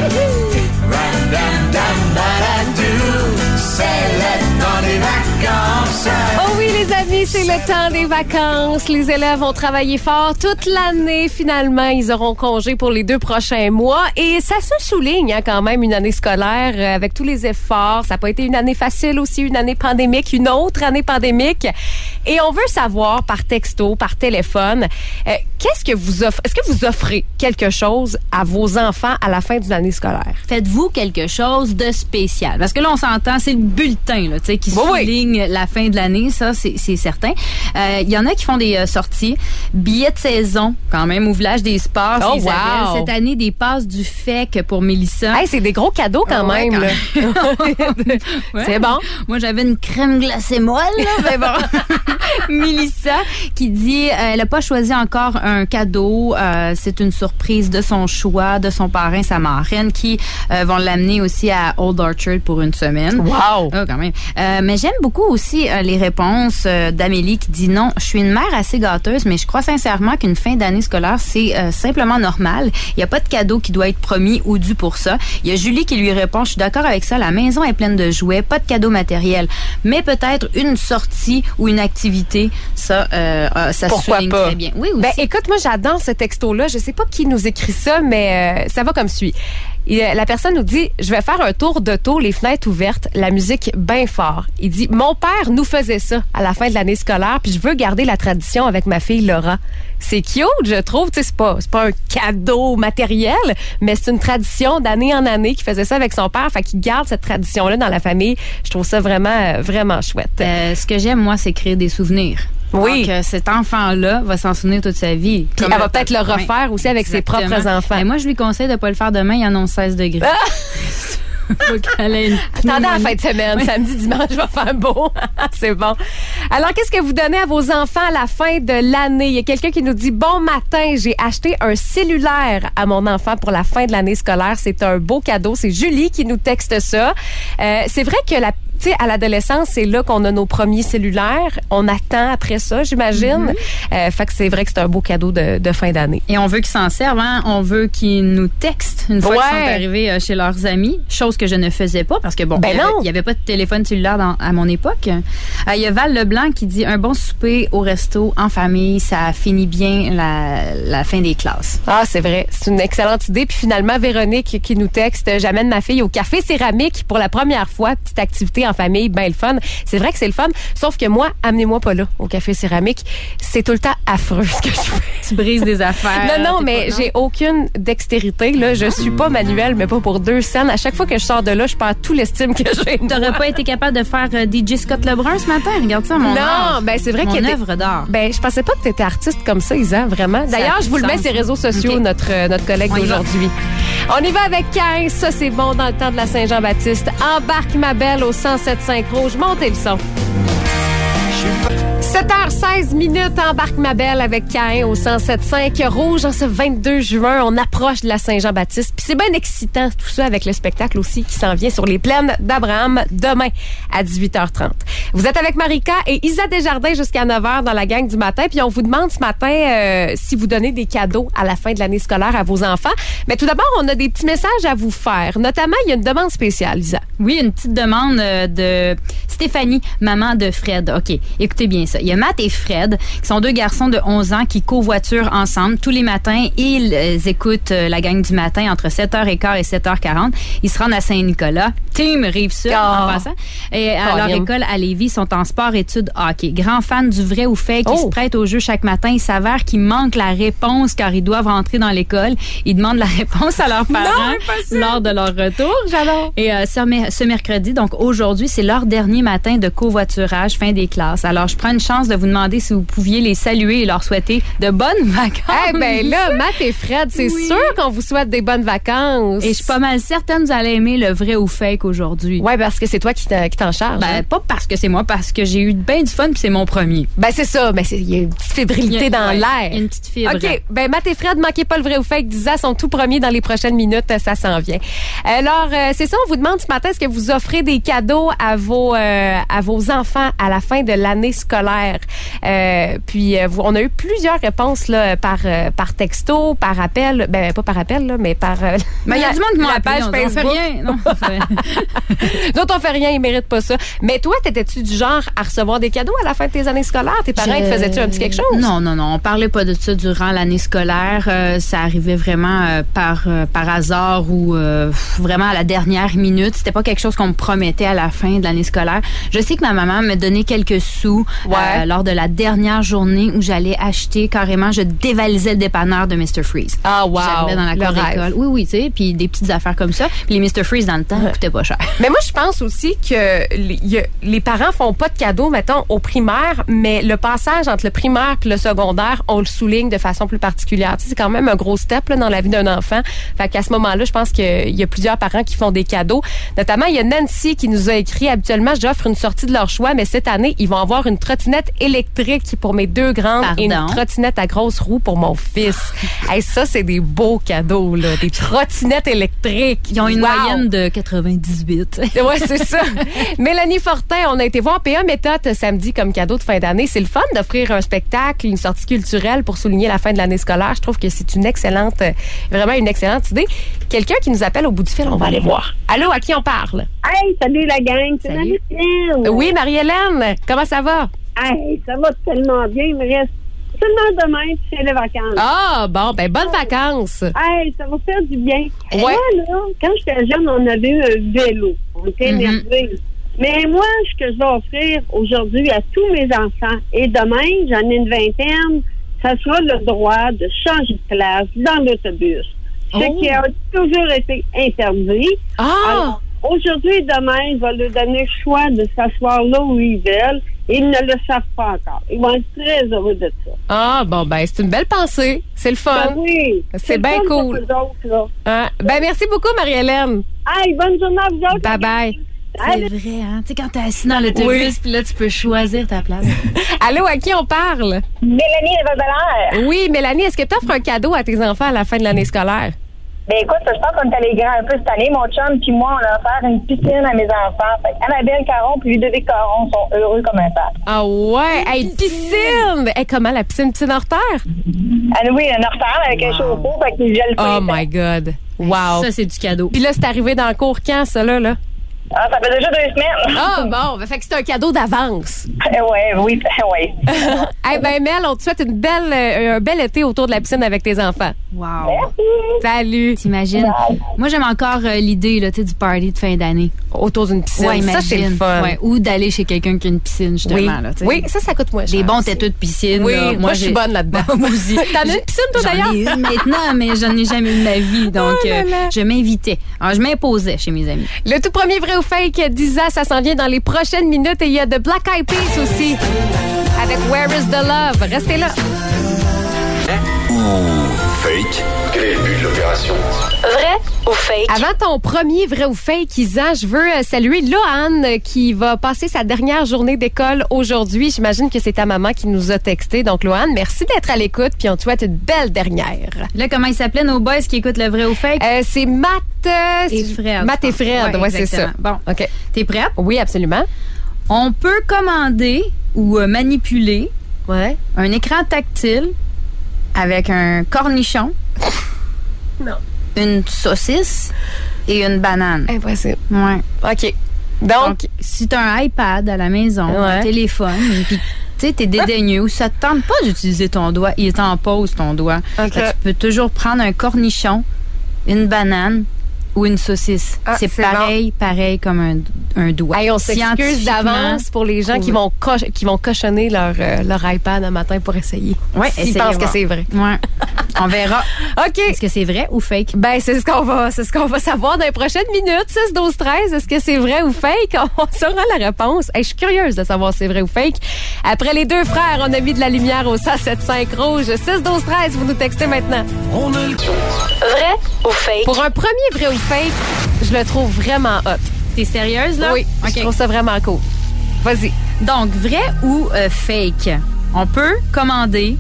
Oh oui, les amis, c'est le temps des vacances. Les élèves ont travaillé fort toute l'année. Finalement, ils auront congé pour les deux prochains mois. Et ça se souligne hein, quand même une année scolaire euh, avec tous les efforts. Ça n'a pas été une année facile aussi, une année pandémique, une autre année pandémique. Et on veut savoir par texto, par téléphone, euh, qu'est-ce que vous offrez? Est-ce que vous offrez quelque chose à vos enfants à la fin d'une année scolaire? Faites-vous quelque chose de spécial? Parce que là, on s'entend, c'est le bulletin là, tu sais, qui Oui, oui. souligne la fin de l'année, ça, c'est, c'est certain. Il euh, y en a qui font des euh, sorties. Billets de saison, quand même, au village des sports. Oh, c'est Isabelle. wow. Cette année, des passes du F E C pour Mélissa. Hey, c'est des gros cadeaux quand Ouais, même. quand là. Ouais. C'est bon. Moi, j'avais une crème glacée molle, là, mais bon. Mélissa qui dit euh, elle n'a pas choisi encore un cadeau. Euh, c'est une surprise de son choix, de son parrain, sa marraine, qui euh, vont l'amener aussi à Old Orchard pour une semaine. Wow. Ah, quand même. Euh, mais j'aime beaucoup aussi euh, les réponses euh, d'Amélie qui dit non, je suis une mère assez gâteuse, mais je crois sincèrement qu'une fin d'année scolaire, c'est euh, simplement normal. Il n'y a pas de cadeau qui doit être promis ou dû pour ça. Il y a Julie qui lui répond, je suis d'accord avec ça, la maison est pleine de jouets, pas de cadeau matériel, mais peut-être une sortie ou une activité, ça, euh, euh, ça Pourquoi souligne pas? très bien. Oui, aussi. Ben, écoute, moi, j'adore ce texto-là. Je sais pas qui nous écrit ça, mais euh, ça va comme suit. Et, euh, la personne nous dit, je vais faire un tour d'auto, les fenêtres ouvertes, la musique bien fort. Il dit, mon père nous faisait ça à la fin de l'année scolaire, puis je veux garder la tradition avec ma fille Laura. C'est cute, je trouve. Tu sais, c'est pas, c'est pas un cadeau matériel, mais c'est une tradition d'année en année qu'il faisait ça avec son père. Fait qu'il garde cette tradition-là dans la famille. Je trouve ça vraiment, vraiment chouette. Euh, ce que j'aime, moi, c'est créer des souvenirs. Oui. Donc, euh, cet enfant-là va s'en souvenir toute sa vie. Puis elle va peut-être le refaire ouais, aussi avec exactement. ses propres enfants. Et moi, je lui conseille de ne pas le faire demain. Il y en a seize degrés. Ah! Faut qu'elle ait une... Attendez à la fin de semaine, oui. Samedi, dimanche, je vais faire beau. C'est bon. Alors, qu'est-ce que vous donnez à vos enfants à la fin de l'année? Il y a quelqu'un qui nous dit, bon matin, j'ai acheté un cellulaire à mon enfant pour la fin de l'année scolaire. C'est un beau cadeau. C'est Julie qui nous texte ça. Euh, c'est vrai que la Tu sais, à l'adolescence, c'est là qu'on a nos premiers cellulaires. On attend après ça, j'imagine. Mm-hmm. Euh, fait que c'est vrai que c'est un beau cadeau de, de fin d'année. Et on veut qu'ils s'en servent, hein? On veut qu'ils nous textent une fois ouais. qu'ils sont arrivés chez leurs amis. Chose que je ne faisais pas parce que, bon, ben il n'y avait, avait pas de téléphone cellulaire dans, à mon époque. Il euh, y a Val Leblanc qui dit, un bon souper au resto en famille, ça finit bien la, la fin des classes. Ah, c'est vrai. C'est une excellente idée. Puis finalement, Véronique qui nous texte, j'amène ma fille au café céramique pour la première fois. Petite activité en famille, ben le fun. C'est vrai que c'est le fun, sauf que moi, amenez-moi pas là, au café céramique. C'est tout le temps affreux ce que je fais. Tu brises des affaires. Non, non, mais pas, non? J'ai aucune dextérité. Là. Je suis pas manuelle, mais pas pour deux cents. À chaque fois que je sors de là, je perds tout l'estime que j'ai. T'aurais pas été capable de faire euh, D J Scott Lebrun ce matin? Regarde ça, mon Non, art. ben c'est vrai mon qu'il y a œuvre d'art. Ben, je pensais pas que t'étais artiste comme ça, Isa, vraiment. D'ailleurs, je vous le mets sur les réseaux sociaux, okay. notre, euh, notre collègue on d'aujourd'hui. On y va avec quinze. Ça, c'est bon dans le temps de la Saint-Jean-Baptiste. Embarque ma belle au cent sept cinq Rouge. Montez le son. sept heures seize minutes, embarque ma belle avec Caïn au cent sept cinq Rouge en ce vingt-deux juin. On approche de la Saint-Jean-Baptiste. Puis c'est bien excitant tout ça avec le spectacle aussi qui s'en vient sur les plaines d'Abraham demain à dix-huit heures trente. Vous êtes avec Marika et Isa Desjardins jusqu'à neuf heures dans la gang du matin. Puis on vous demande ce matin euh, si vous donnez des cadeaux à la fin de l'année scolaire à vos enfants. Mais tout d'abord, on a des petits messages à vous faire. Notamment, il y a une demande spéciale, Isa. Oui, une petite demande de Stéphanie, maman de Fred. OK, écoutez bien ça. Il y a Matt et Fred, qui sont deux garçons de onze ans qui covoiturent ensemble tous les matins. Ils euh, écoutent euh, la gang du matin entre sept heures quinze et sept heures quarante. Ils se rendent à Saint-Nicolas. Team Rive-Sud, oh. en passant. Et à oh, leur bien. école à Lévis, ils sont en sport-études hockey. Grands fans du vrai ou fake, oh. ils se prêtent au jeu chaque matin. Il s'avère qu'ils manquent la réponse car ils doivent rentrer dans l'école. Ils demandent la réponse à leurs parents non, lors de leur retour. J'adore. Et euh, ce, ce mercredi, donc aujourd'hui, c'est leur dernier matin de covoiturage, fin des classes. Alors, je prends une chance de vous demander si vous pouviez les saluer et leur souhaiter de bonnes vacances. Eh bien là, Matt et Fred, c'est oui. sûr qu'on vous souhaite des bonnes vacances. Et je suis pas mal certaine que vous allez aimer le vrai ou fake aujourd'hui. Oui, parce que c'est toi qui, qui t'en charge. Ben, hein? Pas parce que c'est moi, parce que j'ai eu bien du fun puis c'est mon premier. Ben, c'est ça. Ben, il y a une petite fébrilité a, dans ouais, l'air. Une petite fibre. OK. Ben, Matt et Fred, manquez pas le vrai ou fake. D'Isa sont tout premiers dans les prochaines minutes. Ça s'en vient. Alors, euh, c'est ça, on vous demande ce matin, est-ce que vous offrez des cadeaux à vos, euh, à vos enfants à la fin de l'année scolaire? Euh, puis, euh, on a eu plusieurs réponses là, par, euh, par texto, par appel. Ben, pas par appel, là, mais par... Euh, ben, il y a du monde qui m'a appelé. On, on fait rien. Non, d'autres, on fait rien, ils méritent pas ça. Mais toi, t'étais-tu du genre à recevoir des cadeaux à la fin de tes années scolaires? Tes parents, Je... te faisaient-tu un petit quelque chose? Non, non, non. On parlait pas de ça durant l'année scolaire. Euh, ça arrivait vraiment euh, par, euh, par hasard ou euh, vraiment à la dernière minute. C'était pas quelque chose qu'on me promettait à la fin de l'année scolaire. Je sais que ma maman me donnait quelques sous ouais. euh, lors de la dernière journée où j'allais acheter carrément, je dévalisais le dépanneur de mister Freeze. Ah, wow. J'arrivais dans la cour d'école. Oui, oui, tu sais, puis des petites affaires comme ça. Puis les mister Freeze, dans le temps, ouais. coûtaient pas cher. Mais moi, je pense aussi que les, y a, les parents font pas de cadeaux, mettons, au primaire, mais le passage entre le primaire et le secondaire, on le souligne de façon plus particulière. Tu sais, c'est quand même un gros step là, dans la vie d'un enfant. Fait qu'à ce moment-là, je pense qu'il y a plusieurs parents qui font des cadeaux. Notamment, il y a Nancy qui nous a écrit, habituellement, j'offre une sortie de leur choix, mais cette année, ils vont avoir une trottinette électrique pour mes deux grandes Pardon? et une trottinette à grosse roue pour mon fils. Hey, ça, c'est des beaux cadeaux, là. Des trottinettes électriques. Ils ont une wow. moyenne de quatre-vingt-dix-huit. Ouais, c'est ça. Mélanie Fortin, on a été voir P A Méthode samedi comme cadeau de fin d'année. C'est le fun d'offrir un spectacle, une sortie culturelle pour souligner la fin de l'année scolaire. Je trouve que c'est une excellente, vraiment une excellente idée. Quelqu'un qui nous appelle au bout du fil, on va aller voir. Allô, à qui on parle? Hey, salut la gang, c'est Marie-Hélène. Oui, Marie-Hélène, comment ça va? Hey, ça va tellement bien, il me reste Seulement demain, puis c'est les vacances. Ah, bon, ben, bonnes vacances. Hey, ça va faire du bien. Ouais. Moi, là, quand j'étais jeune, on avait eu un vélo. On était Mm-hmm. énervés. Mais moi, ce que je vais offrir aujourd'hui à tous mes enfants, et demain, j'en ai une vingtaine, ça sera le droit de changer de place dans l'autobus. Ce Oh. qui a toujours été interdit. Ah! Alors, aujourd'hui et demain, je vais leur donner le choix de s'asseoir là où ils veulent. Ils ne le savent pas encore. Ils vont être très heureux de ça. Ah, bon, ben, c'est une belle pensée. C'est le fun. Ben oui. C'est le bien fun pour cool. eux autres, là. Hein? Ben, merci beaucoup, Marie-Hélène. Hey, bonne journée à vous autres. Bye bye. C'est Allez. vrai, hein? Tu sais, quand t'es assis dans l'autobus, puis là, tu peux choisir ta place. Allô, à qui on parle? Mélanie de Val-de-L'air. Oui, Mélanie, est-ce que tu offres un cadeau à tes enfants à la fin de l'année scolaire? Ben écoute, je pense qu'on est allé grand un peu cette année. Mon chum puis moi, on a offert une piscine à mes enfants. Fait Annabelle Caron puis Ludovic Caron sont heureux comme un père. Ah ouais, hey, piscine! Hey, comment la piscine, piscine hors terre? Ah oui, un hors avec un chauffe-eau, fait qu'ils gèlent pas. Oh my God. Wow. Ça, c'est du cadeau. Puis là, c'est arrivé dans le cours quand, ça, là? là? Ah, ça fait déjà deux semaines. Ah bon, ben, fait que c'est un cadeau d'avance. ouais, oui, oui. Eh ben Mel, on te souhaite une belle, euh, un bel été autour de la piscine avec tes enfants. Wow. Salut. T'imagines? Moi, j'aime encore euh, l'idée là, tu sais, du party de fin d'année. Autour d'une piscine. Ouais, ça, c'est le imagine. fun. Ouais, ou d'aller chez quelqu'un qui a une piscine, justement. Oui. Là, tu sais. Oui, ça, ça coûte moins cher. Des bons aussi. têteux de piscine. Oui, là. moi, je suis j'ai- bonne là-dedans. Moi aussi. T'en as une piscine, toi, J'en d'ailleurs? ai une maintenant, mais j'en ai jamais eu de ma vie. Donc, Oh là là. euh, je m'invitais. Alors, je m'imposais chez mes amis. Le tout premier vrai ou fake, dix ans, ça s'en vient dans les prochaines minutes. Et il y a de Black Eyed Peas aussi. Avec Where is the Love? Restez là. Fake. Quel est le but de l'opération? Vrai ou fake? Avant ton premier vrai ou fake, Isa, je veux euh, saluer Lohan euh, qui va passer sa dernière journée d'école aujourd'hui. J'imagine que c'est ta maman qui nous a texté. Donc, Lohan, merci d'être à l'écoute. Puis on te souhaite une belle dernière. Là, comment ils s'appelaient nos boys qui écoutent le vrai ou fake? Euh, c'est Matt... euh, Et c'est- Fred. Matt et Fred, Ouais, ouais, c'est ça. exactement. Bon. OK. T'es prête? Oui, absolument. On peut commander ou euh, manipuler Ouais. un écran tactile avec un cornichon, Non. une saucisse et une banane. Impossible. Ouais. OK. Donc, Donc, si t'as un iPad à la maison, Ouais. un téléphone, puis tu sais, t'es dédaigneux ou ça te tente pas d'utiliser ton doigt, il est en pause ton doigt. OK. Fait que tu peux toujours prendre un cornichon, une banane ou une saucisse. Ah, c'est c'est pareil, pareil comme un, un doigt. hey, on s'excuse Scientifiquement, d'avance pour les gens qui prouvé. vont, coche- qui vont cochonner leur, euh, leur iPad un matin pour essayer. Ouais, S'ils essayez pensent que voir. c'est vrai. Ouais. On verra. OK. Est-ce que c'est vrai ou fake? Ben, c'est ce qu'on va, c'est ce qu'on va savoir dans les prochaines minutes. six, douze, treize. Est-ce que c'est vrai ou fake? On saura la réponse. Hey, je suis curieuse de savoir si c'est vrai ou fake. Après les deux frères, on a mis de la lumière au cent sept cinq rouge. six, douze, treize. Vous nous textez maintenant. On a le Vrai ou fake? Pour un premier vrai ou fake, je le trouve vraiment hot. T'es sérieuse, là? Oui, OK. je trouve ça vraiment cool. Vas-y. Donc, vrai ou euh, fake? On peut commander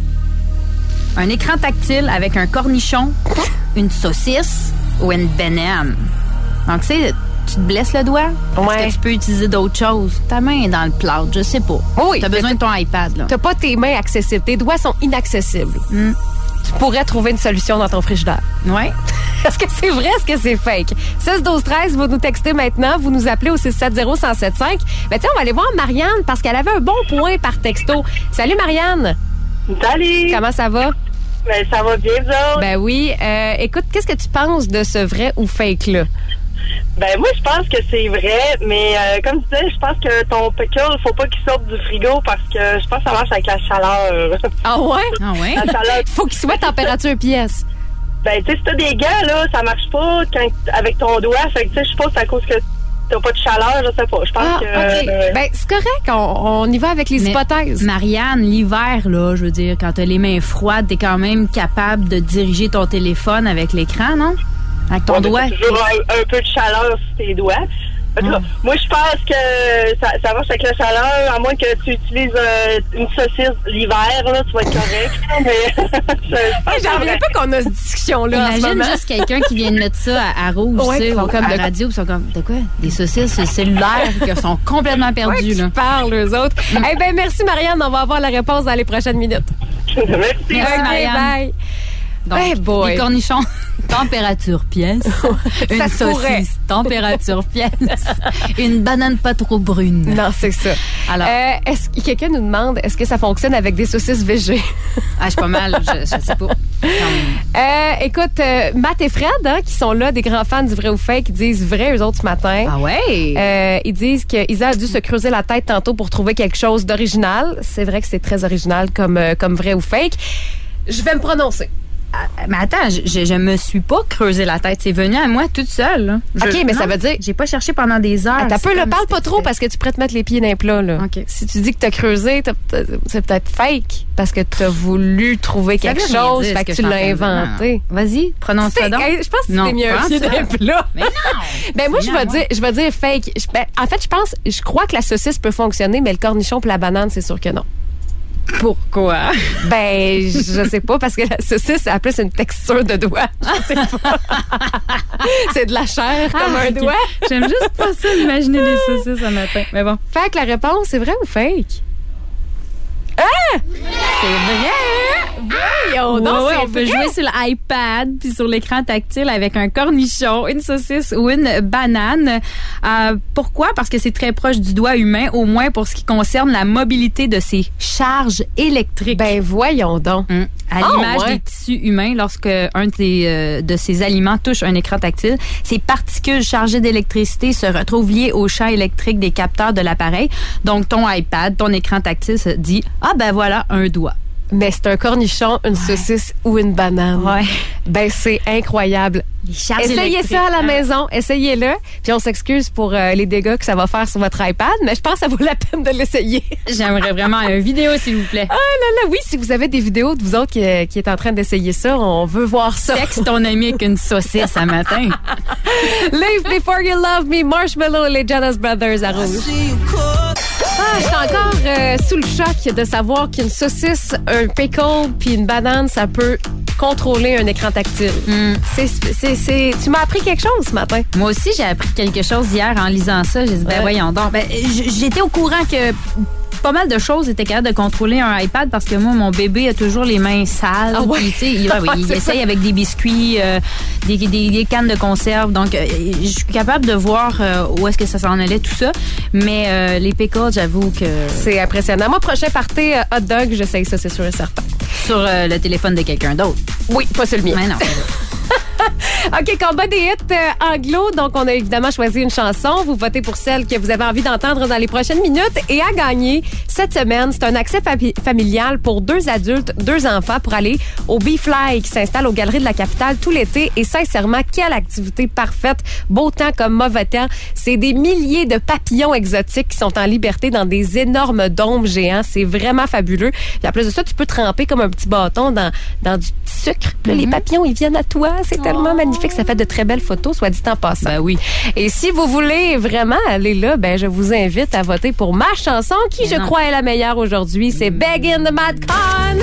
un écran tactile avec un cornichon, une saucisse ou une banane. Donc, tu sais, tu te blesses le doigt? Ouais. Est-ce que tu peux utiliser d'autres choses? Ta main est dans le plat, je sais pas. Oui, T'as mais besoin de ton iPad, là. T'as pas tes mains accessibles. Tes doigts sont inaccessibles. Mm. Tu pourrais trouver une solution dans ton frigidaire. Ouais. Est-ce que c'est vrai? Est-ce que c'est fake? six, douze, treize, vous nous textez maintenant. Vous nous appelez au six sept zéro, un zéro sept cinq. Ben, tiens, on va aller voir Marianne parce qu'elle avait un bon point par texto. Salut, Marianne. Salut! Comment ça va? Ben, ça va bien, vous autres? Ben oui. Euh, écoute, qu'est-ce que tu penses de ce vrai ou fake-là? Ben, moi, je pense que c'est vrai, mais euh, comme tu disais, je pense que ton pickle, faut pas qu'il sorte du frigo parce que je pense que ça marche avec la chaleur. Ah ouais? Ah ouais? La chaleur. Faut qu'il soit température pièce. Ben, tu sais, si t'as des gants, là, ça marche pas quand, avec ton doigt. Fait que, tu sais, je pense que c'est à cause que t'as pas de chaleur, je sais pas. Je pense Ah, que... OK. euh, Ben, c'est correct. On, on y va avec les Mais hypothèses. Marianne, l'hiver, là, je veux dire, quand t'as les mains froides, t'es quand même capable de diriger ton téléphone avec l'écran, non? Avec ton ouais, mais doigt. t'as toujours un, un peu de chaleur sur tes doigts. En tout cas, moi, je pense que ça, ça marche avec la chaleur, à moins que tu utilises euh, une saucisse l'hiver, là, tu vas être correct. Mais je, je pense que J'en c'est reviens vrai. pas qu'on a cette discussion-là en ce Imagine moment. juste quelqu'un qui vient de mettre ça à, à rouge, Ouais, tu sais, ils font ou comme à de- la radio, puis ils sont comme, de quoi? Des saucisses sur le cellulaire qui sont complètement Ouais, perdues, qui là. parlent, eux autres. Eh ben, merci, Marianne. On va avoir la réponse dans les prochaines minutes. Merci. Merci, OK, Marianne. bye. Donc, hey boy. les cornichons, température pièce. Une Ça se saucisse, pourrait. température pièce. Une banane pas trop brune. Non, c'est ça. Alors, Euh, est-ce que quelqu'un nous demande, est-ce que ça fonctionne avec des saucisses végé? ah, je suis pas mal, je, je sais pas. Quand même. Euh, écoute, euh, Matt et Fred, hein, qui sont là, des grands fans du vrai ou fake, ils disent vrai eux autres ce matin. Ah ouais? Euh, ils disent que Isa a dû se creuser la tête tantôt pour trouver quelque chose d'original. C'est vrai que c'est très original comme, euh, comme vrai ou fake. Je vais me prononcer. Ah, mais attends, je, je, je me suis pas creusé la tête. C'est venu à moi toute seule. Là. Je- OK, mais ça non, veut dire- J'ai pas cherché pendant des heures. T'as C'est peu, le comme parle si pas trop c'était- parce que tu pourrais te mettre les pieds dans les plats, là. OK. Si tu dis que t'as creusé, t'as- t'as- c'est peut-être fake parce que t'as voulu trouver Ça quelque veut rien chose, dire, fait ce que que tu je l'as suis en train de dire. inventé. Vas-y, prononce-toi C'est- donc. hey, je pense que Non, c'était mieux pas un pied ça. dans les plats. Mais non! Ben moi je C'est vais bien, dire je vais dire fake. Je- ben, en fait, je pense je crois que la saucisse peut fonctionner mais le cornichon puis la banane, c'est sûr que non. Pourquoi? Ben, je sais pas, parce que la saucisse, ça a plus une texture de doigt. Je sais pas. C'est de la chair comme Ah, un ok. doigt. J'aime juste pas ça d'imaginer des saucisses un matin. Mais bon. Fait que la réponse, c'est vrai ou fake? C'est vrai! Voyons donc, Ouais, ouais, c'est on peut vrai. jouer sur l'iPad puis sur l'écran tactile avec un cornichon, une saucisse ou une banane. Euh, pourquoi? Parce que c'est très proche du doigt humain, au moins pour ce qui concerne la mobilité de ses charges électriques. Ben, voyons donc. Hum. À Ah, l'image ouais. des tissus humains, lorsque un des, euh, de ces aliments touche un écran tactile, ces particules chargées d'électricité se retrouvent liées au champ électrique des capteurs de l'appareil. Donc, ton iPad, ton écran tactile se dit « Ah ben voilà, un doigt ». Mais c'est un cornichon, une saucisse ou une banane. Ouais. Ben, c'est incroyable. Les charges Essayez électriques, ça à la hein. maison, essayez-le. Puis on s'excuse pour euh, les dégâts que ça va faire sur votre iPad, mais je pense que ça vaut la peine de l'essayer. J'aimerais vraiment une vidéo, s'il vous plaît. Ah là là, oui, si vous avez des vidéos de vous autres qui, qui est en train d'essayer ça, on veut voir ça. Texte ton ami avec une saucisse un matin. Live Before You Love Me, Marshmallow et les Jonas Brothers à Rouge. Ah, je suis encore euh, sous le choc de savoir qu'une saucisse, un pickle puis une banane, ça peut contrôler un écran tactile. Mm. C'est, c'est, c'est, tu m'as appris quelque chose ce matin. Moi aussi, j'ai appris quelque chose hier en lisant ça. J'ai dit, ben Ouais. voyons donc. Ben, j- j'étais au courant que pas mal de choses étaient capables de contrôler un iPad parce que moi, mon bébé a toujours les mains sales. Ah ouais? Puis, tu sais, il, ouais, ouais, il C'est essaye ça. avec des biscuits, euh, des, des, des cannes de conserve. Donc, euh, je suis capable de voir euh, où est-ce que ça s'en allait, tout ça. Mais euh, les pickles, j'avoue que C'est impressionnant. Moi, prochain party euh, hot dog, j'essaye ça, c'est sûr et certain. sur euh, le téléphone de quelqu'un d'autre. Oui, pas sur le mien. Mais non. OK, combat des hits euh, anglo. Donc, on a évidemment choisi une chanson. Vous votez pour celle que vous avez envie d'entendre dans les prochaines minutes. Et à gagner, cette semaine, c'est un accès fami- familial pour deux adultes, deux enfants pour aller au B-Fly qui s'installe aux Galeries de la Capitale tout l'été. Et sincèrement, quelle activité parfaite. Beau temps comme mauvais temps. C'est des milliers de papillons exotiques qui sont en liberté dans des énormes dômes géants. C'est vraiment fabuleux. Puis en plus de ça, tu peux tremper comme un petit bâton dans, dans du petit sucre. Puis là, les papillons, ils viennent à toi. C'est tellement magnifique. Ça fait de très belles photos, soit dit en passant. Ben oui. Et si vous voulez vraiment aller là, ben je vous invite à voter pour ma chanson qui, Mais je non. crois, est la meilleure aujourd'hui. C'est Beggin' the Mad Con.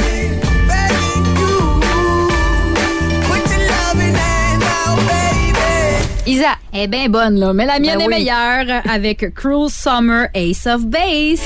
Isa. Elle est bien bonne, là. Mais la mienne Ben est oui. meilleure avec Cruel Summer, Ace of Base.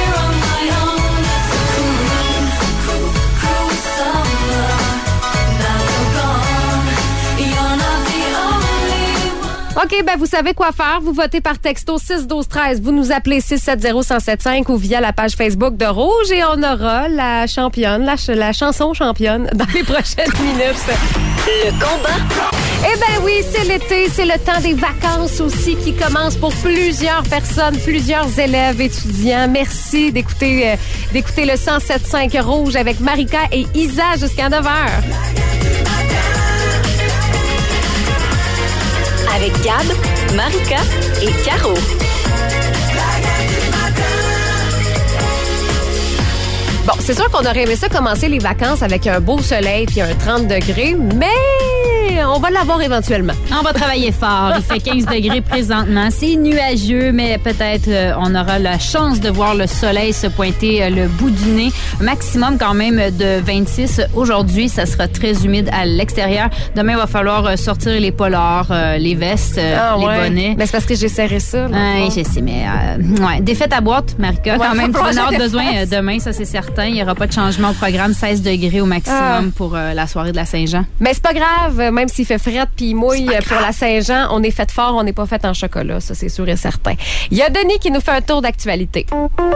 OK, ben vous savez quoi faire. Vous votez par texto six douze treize. Vous nous appelez six sept zéro un sept cinq ou via la page Facebook de Rouge et on aura la championne, la, ch- la chanson championne dans les prochaines minutes. Le combat. Eh ben oui, c'est l'été, c'est le temps des vacances aussi qui commence pour plusieurs personnes, plusieurs élèves, étudiants. Merci d'écouter euh, d'écouter le cent sept virgule cinq Rouge avec Marika et Isa jusqu'à neuf heures. Avec Gab, Marika et Caro. Bon, c'est sûr qu'on aurait aimé ça commencer les vacances avec un beau soleil puis un trente degrés, mais on va l'avoir éventuellement. On va travailler fort. Il fait quinze degrés présentement. C'est nuageux, mais peut-être euh, on aura la chance de voir le soleil se pointer euh, le bout du nez. Maximum quand même de vingt-six. Aujourd'hui, ça sera très humide à l'extérieur. Demain, il va falloir euh, sortir les polars, euh, les vestes, euh, ah, les ouais. bonnets. Mais c'est parce que j'ai serré ça. Oui, je sais, mais euh, ouais. Défaite à boîte, Marika. Ouais, quand même, tu vas en avoir je besoin euh, demain, ça c'est certain. Il n'y aura pas de changement au programme. seize degrés au maximum ah. pour euh, la soirée de la Saint-Jean. Mais c'est pas grave, même s'il fait frette puis mouille pour la Saint-Jean, on est fait fort, on n'est pas fait en chocolat, ça c'est sûr et certain. Il y a Denis qui nous fait un tour d'actualité.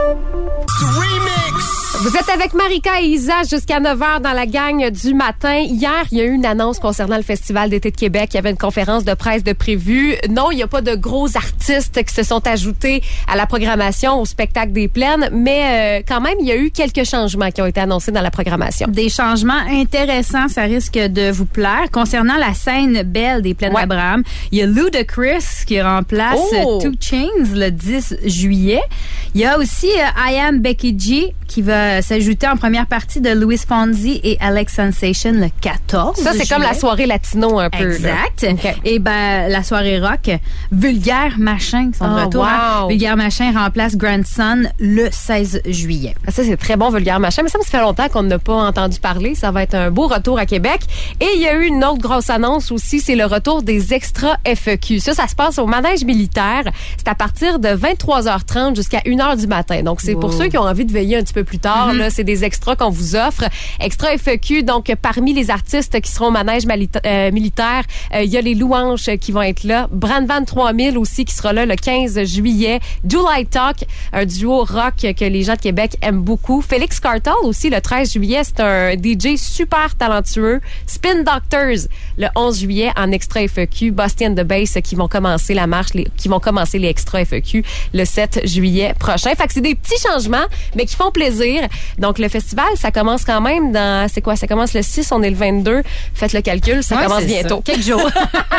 Vous êtes avec Marika et Isa jusqu'à neuf heures dans la gang du matin. Hier, il y a eu une annonce concernant le Festival d'été de Québec. Il y avait une conférence de presse de prévue. Non, il n'y a pas de gros artistes qui se sont ajoutés à la programmation, au spectacle des Plaines, mais euh, quand même, il y a eu quelques changements qui ont été annoncés dans la programmation. Des changements intéressants, ça risque de vous plaire. Concernant la scène belle des Plaines ouais. d'Abraham, il y a Ludacris qui remplace oh. two Chainz le dix juillet. Il y a aussi euh, I Am Becky G qui va s'ajouter en première partie de Louis Fonsi et Alex Sensation le quatorze Ça, c'est juillet. comme la soirée latino un peu. Exact. Okay. Et ben la soirée rock, Vulgaire Machin, son oh, retour. Wow. Vulgaire Machin remplace Grandson le seize juillet. Ça, c'est très bon, Vulgaire Machin. Mais ça me fait longtemps qu'on n'a pas entendu parler. Ça va être un beau retour à Québec. Et il y a eu une autre grosse annonce aussi, c'est le retour des Extra F E Q. Ça, ça se passe au manège militaire. C'est à partir de vingt-trois heures trente jusqu'à une heure du matin. Donc, c'est wow. pour ceux qui ont envie de veiller un petit peu plus tard. Mm-hmm. Là, c'est des extras qu'on vous offre. Extra F E Q, donc parmi les artistes qui seront au manège malita- euh, militaire, il euh, y a les Louanges qui vont être là. Brandvan trois mille aussi qui sera là le quinze juillet. Do Light Talk, un duo rock que les gens de Québec aiment beaucoup. Félix Cartal aussi le treize juillet, c'est un D J super talentueux. Spin Doctors le onze juillet en Extra F E Q. Busty and the Bass qui vont commencer la marche, les, qui vont commencer les Extra F E Q le sept juillet prochain. Fait que c'est des petits changements, mais qui font plaisir. Donc, le festival, ça commence quand même dans... C'est quoi? Ça commence le six, on est le vingt-deux. Faites le calcul, ça ouais, commence bientôt. Ça. Quelques jours.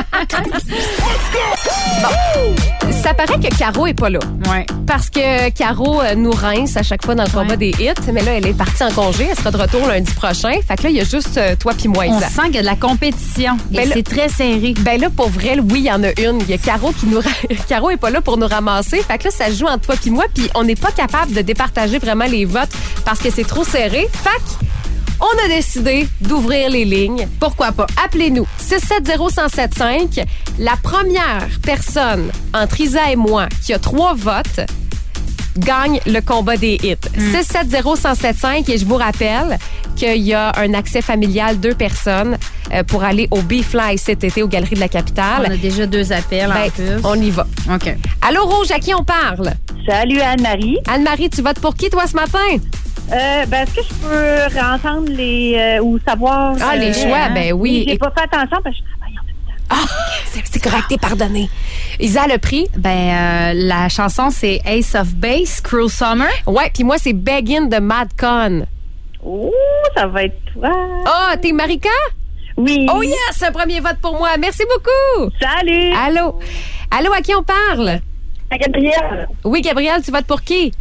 Bon. Ça paraît que Caro est pas là. Ouais. Parce que Caro euh, nous rince à chaque fois dans le combat ouais. des hits. Mais là, elle est partie en congé. Elle sera de retour lundi prochain. Fait que là, il y a juste euh, toi puis moi, On Isa. sent qu'il y a de la compétition. Ben et là, c'est très serré. Ben là, pour vrai, oui, il y en a une. Il y a Caro qui nous... Caro est pas là pour nous ramasser. Fait que là, ça se joue entre toi puis moi. Puis on n'est pas capable de départager vraiment les votes parce que c'est trop serré. Fait que on a décidé d'ouvrir les lignes. Pourquoi pas? Appelez-nous. six sept zéro, un zéro sept cinq. La première personne entre Isa et moi qui a trois votes gagne le combat des hits. Mm. six sept zéro, un zéro sept cinq. Et je vous rappelle qu'il y a un accès familial deux personnes euh, pour aller au B-Fly cet été aux Galeries de la Capitale. On a déjà deux appels ben, en plus. On y va. OK. Allô, Rouge, à qui on parle? Salut, Anne-Marie. Anne-Marie, tu votes pour qui, toi, ce matin? Euh, ben, est-ce que je peux entendre les... Euh, ou savoir... Ah, euh, les choix, hein? Ben oui. J'ai pas fait attention parce que je travaille en même temps. Ah, c'est, c'est correct, t'es pardonné. Isa, le prix? Ben, euh, la chanson, c'est Ace of Base, Cruel Summer. Ouais, puis moi, c'est Beggin' de Madcon. Oh, ça va être toi. Ah, oh, t'es Marika? Oui. Oh yes, un premier vote pour moi. Merci beaucoup. Salut. Allô? Allô, à qui on parle? À Gabrielle. Oui, Gabrielle, tu votes pour qui?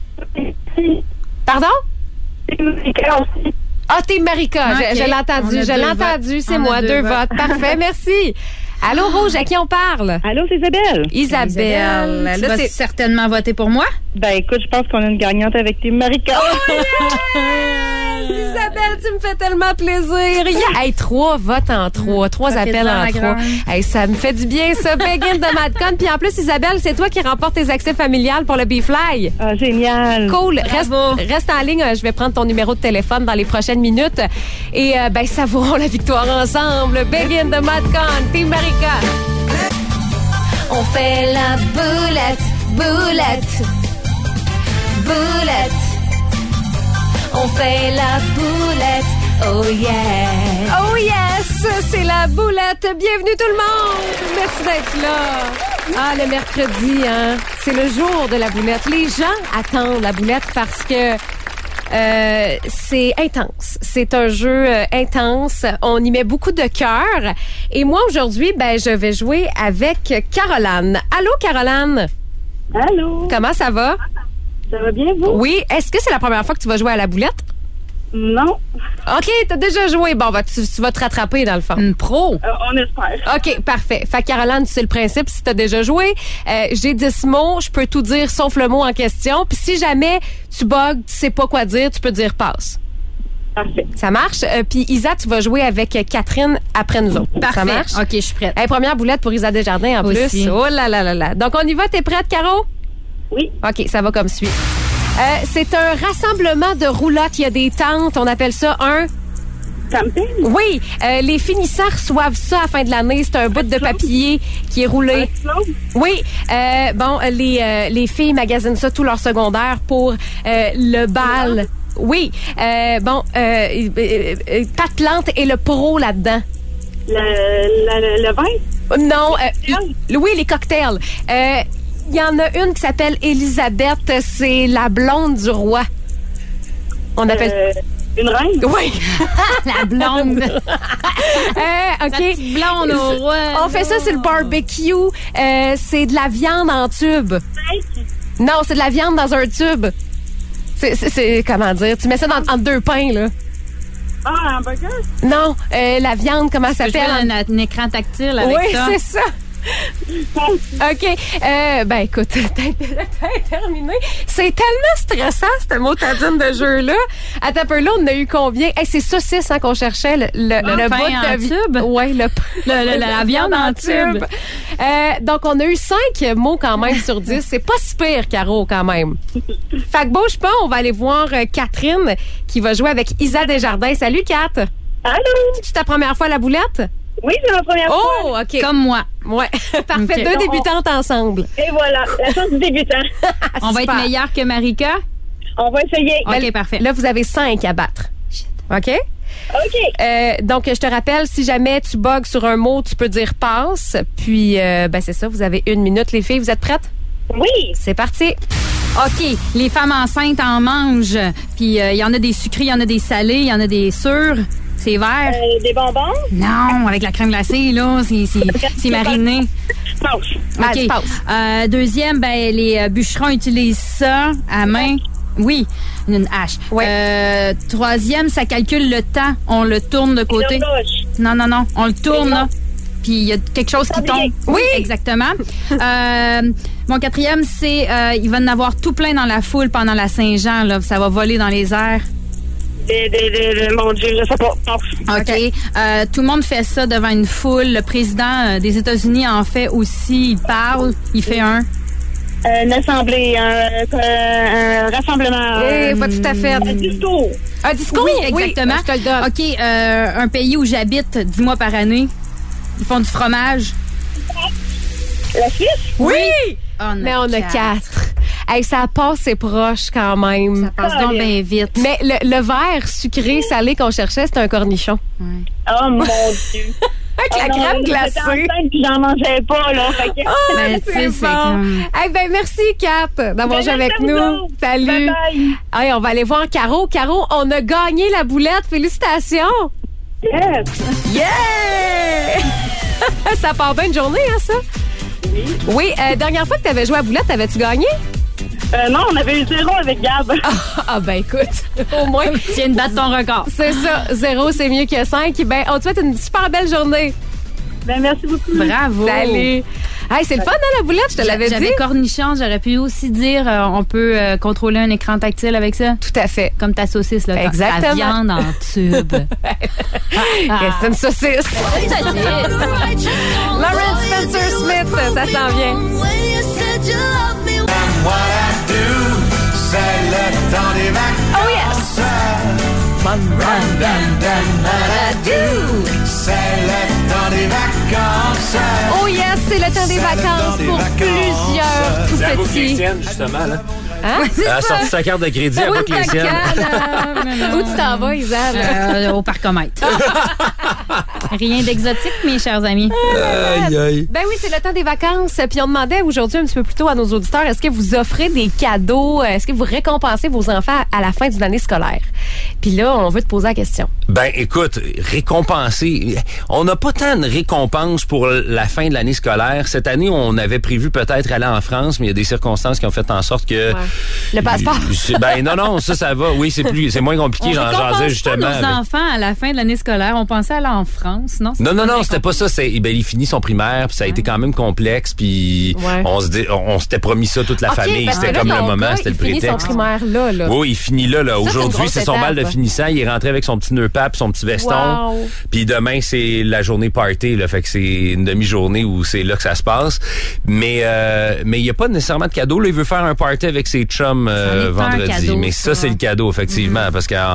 Pardon? C'est Marika aussi. Ah, t'es Marika. Okay. Je, je l'ai entendu. Je l'ai entendu. C'est on moi. Deux, deux votes. votes. Parfait. Merci. Allô, Rouge, à qui on parle? Allô, c'est Isabelle. Isabelle. Isabelle. Tu là, vas c'est... certainement voter pour moi? Ben, écoute, je pense qu'on a une gagnante avec tes Marika. Oh, yes! Isabelle, tu me fais tellement plaisir. Yeah. Hey, trois votes en trois. Trois ça appels en trois. Hey, ça me fait du bien, ça. Beggin' de Madcon. Puis en plus, Isabelle, c'est toi qui remporte tes accès familiales pour le B-Fly. Ah, génial. Cool. Reste, reste en ligne. Je vais prendre ton numéro de téléphone dans les prochaines minutes. Et, euh, ben, savourons la victoire ensemble. Beggin' de Madcon. Team Marika. On fait la boulette, boulette, boulette. On fait la boulette, oh yeah! Oh yes! C'est la boulette! Bienvenue tout le monde! Merci d'être là! Ah, le mercredi, hein? C'est le jour de la boulette. Les gens attendent la boulette parce que euh, c'est intense. C'est un jeu euh, intense. On y met beaucoup de cœur. Et moi, aujourd'hui, ben, je vais jouer avec Caroline. Allô, Caroline? Allô? Comment ça va? Ça va bien, vous? Oui. Est-ce que c'est la première fois que tu vas jouer à la boulette? Non. OK, t'as déjà joué. Bon, bah, tu, tu vas te rattraper dans le fond. Une pro. Euh, on espère. OK, parfait. Fait que Caroline, tu sais le principe. Si t'as déjà joué, euh, j'ai dix mots. Je peux tout dire sauf le mot en question. Puis si jamais tu bugs, tu sais pas quoi dire, tu peux dire passe. Parfait. Ça marche. Euh, Puis Isa, tu vas jouer avec Catherine après nous autres. Parfait. Ça marche? OK, je suis prête. Hey, première boulette pour Isa Desjardins en Aussi. plus. Oh là là là là. Donc, on y va. T'es prête, Caro? Oui. OK, ça va comme suit. Euh, c'est un rassemblement de roulottes. Il y a des tentes. On appelle ça un... Camping? Oui, euh, les finissants reçoivent ça à la fin de l'année. C'est un bout de papier qui est roulé. Oui, euh, bon, les, euh, les filles magasinent ça tout leur secondaire pour euh, le bal. Oui, euh, bon, euh, euh, euh, pâte lente et le pro là-dedans. Le, le, le vin? Non, euh, l- oui, les cocktails. Euh, Il y en a une qui s'appelle Elisabeth, c'est la blonde du roi. On appelle... Euh, une reine? Oui. La blonde. euh, OK. La petite blonde au roi. On fait ça, c'est le barbecue. Euh, c'est de la viande en tube. Non, c'est de la viande dans un tube. C'est, c'est, c'est comment dire? Tu mets ça dans, entre deux pains, là. Ah, un hamburger? Non, euh, la viande, comment ça Je fais s'appelle? un, un écran tactile avec Oui, ça. c'est ça. OK. Euh, ben, écoute, t'as terminé. C'est tellement stressant, cette motadine de jeu-là. Attends un peu, là, on a eu combien? Hey, c'est saucisse hein, qu'on cherchait. Le, le, Le le pain bout de en vi- tube? Ouais, le, Le- le- la, la viande en tube. Euh, donc, on a eu cinq mots quand même sur dix. C'est pas si pire, Caro, quand même. Fait que bouge pas, on va aller voir euh, Catherine qui va jouer avec Isa Desjardins. Salut, Kat. Allô? C'est ta première fois à la boulette? Oui, c'est ma première fois. Oh, OK. Comme moi. Ouais, parfait. OK. Deux débutantes ensemble. Et voilà, la chance du débutant. On va être Super. meilleur que Marika. On va essayer. OK, parfait. Là, vous avez cinq à battre. OK? OK. Euh, donc, je te rappelle, si jamais tu bugs sur un mot, tu peux dire passe. Puis, euh, ben c'est ça, vous avez une minute. Les filles, vous êtes prêtes? Oui. C'est parti. OK, les femmes enceintes en mangent. Puis il y en a des sucrés, il y en a des salés, il y en a des sûrs. C'est vert. Euh, des bonbons? Non, avec la crème glacée, là, c'est, c'est, c'est mariné. Passe. Ah, OK. tu passes. Euh, deuxième, ben les euh, bûcherons utilisent ça à main. Oui, une hache. Ouais. Euh, troisième, ça calcule le temps. On le tourne de côté. L'horloge. Non, non, non. On le tourne, là. Puis il y a quelque chose qui tombe. Tablier. Oui, exactement. euh, mon quatrième, c'est euh, il va en avoir tout plein dans la foule pendant la Saint-Jean. Là, ça va voler dans les airs. Des, des, des, des- mon Dieu, je sais pas. Passe. OK. Euh, tout le monde fait ça devant une foule. Le président euh, des États-Unis en fait aussi. Il parle. Il fait un. Euh, une assemblée, un, un rassemblement. Eh, euh, pas tout à fait. un discours. Un discours? Oui, exactement. je te le donne. OK. Euh, un pays où j'habite dix mois par année. Ils font du fromage. La Suisse? Oui! Oh, on a Mais on a quatre. Hey, ça passe, c'est proche quand même. Ça passe donc bien vite. Mais le, le verre sucré salé qu'on cherchait, c'était un cornichon. Oh mon Dieu. Avec la Oh non, crème glacée. j'étais enceinte puis j'en mangeais pas, là. Fait que... Ah, Ben, tu c'est sais, c'est bon. comme- Hey, ben, merci, Kat, d'avoir Ben, joué avec merci à vous nous. autres. Salut. Bye bye. Hey, on va aller voir Caro. Caro, on a gagné la boulette. Félicitations. Yes. Yeah! Ça part bien une journée, hein, ça? Oui. Oui, euh, dernière fois que tu avais joué à boulette, avais-tu gagné? Euh, non, on avait eu zéro avec Gab. Ah, ben écoute, au moins. Tu viens de battre ton record. C'est ça, zéro, c'est mieux que cinq. Ben, on te souhaite une super belle journée. Ben, merci beaucoup. Bravo. Salut. Hey, c'est le fun, hein, la boulette, je te l'avais dit. J'avais cornichon, j'aurais pu aussi dire euh, on peut euh, contrôler un écran tactile avec ça. Tout à fait. Comme ta saucisse, là. Exactement. Ta viande en tube. Et c'est une saucisse. Lauren Spencer Smith, ça s'en vient. What I do, c'est le temps des vacances. Oh yes! Run, run, dun, dun, what I do, c'est le temps des vacances. Oh yes, c'est le temps des vacances pour plusieurs tout C'est à vous que les petits. siennes, justement. Là. Hein? Elle a sorti sa carte de crédit à Oui, vous que les ta siennes. canne. Où tu t'en vas, Isabelle? Euh, au parcomètre. Rien d'exotique, mes chers amis. Aïe, aïe. Ben oui, c'est le temps des vacances. Puis on demandait aujourd'hui un petit peu plus tôt à nos auditeurs, est-ce que vous offrez des cadeaux? Est-ce que vous récompensez vos enfants à la fin d'une année scolaire? Puis là, on veut te poser la question. Ben, écoute, récompenser. On n'a pas tant de récompenses pour la fin de l'année scolaire. Cette année, on avait prévu peut-être aller en France, mais il y a des circonstances qui ont fait en sorte que... Ouais. Le passeport. Ben non, non, ça, ça va. Oui, c'est plus, c'est moins compliqué. On J'en récompense jasais justement. pas nos avec... enfants à la fin de l'année scolaire. On pensait aller en France, non? Non, non, non, c'était pas ça. C'est, ben, il finit son primaire, puis ça a été quand même complexe, puis Ouais. on se dit, on, on s'était promis ça toute la OK, famille. parce C'était que là, comme le ton moment, gars, c'était le il finit prétexte. son primaire là, là. Oui, il finit là. là. Ça, c'est une Aujourd'hui, grosse c'est son bal de étape. finissant. Il est rentré avec son petit nœud pape, son petit veston. Wow. Puis demain, c'est la journée party. Là, fait que c'est une demi-journée où c'est là que ça se passe. Mais euh, mais il n'y a pas nécessairement de cadeau. Là, il veut faire un party avec ses chums euh, Ça en est un vendredi. cadeau, mais ça, ça. c'est le cadeau, effectivement. Parce qu'en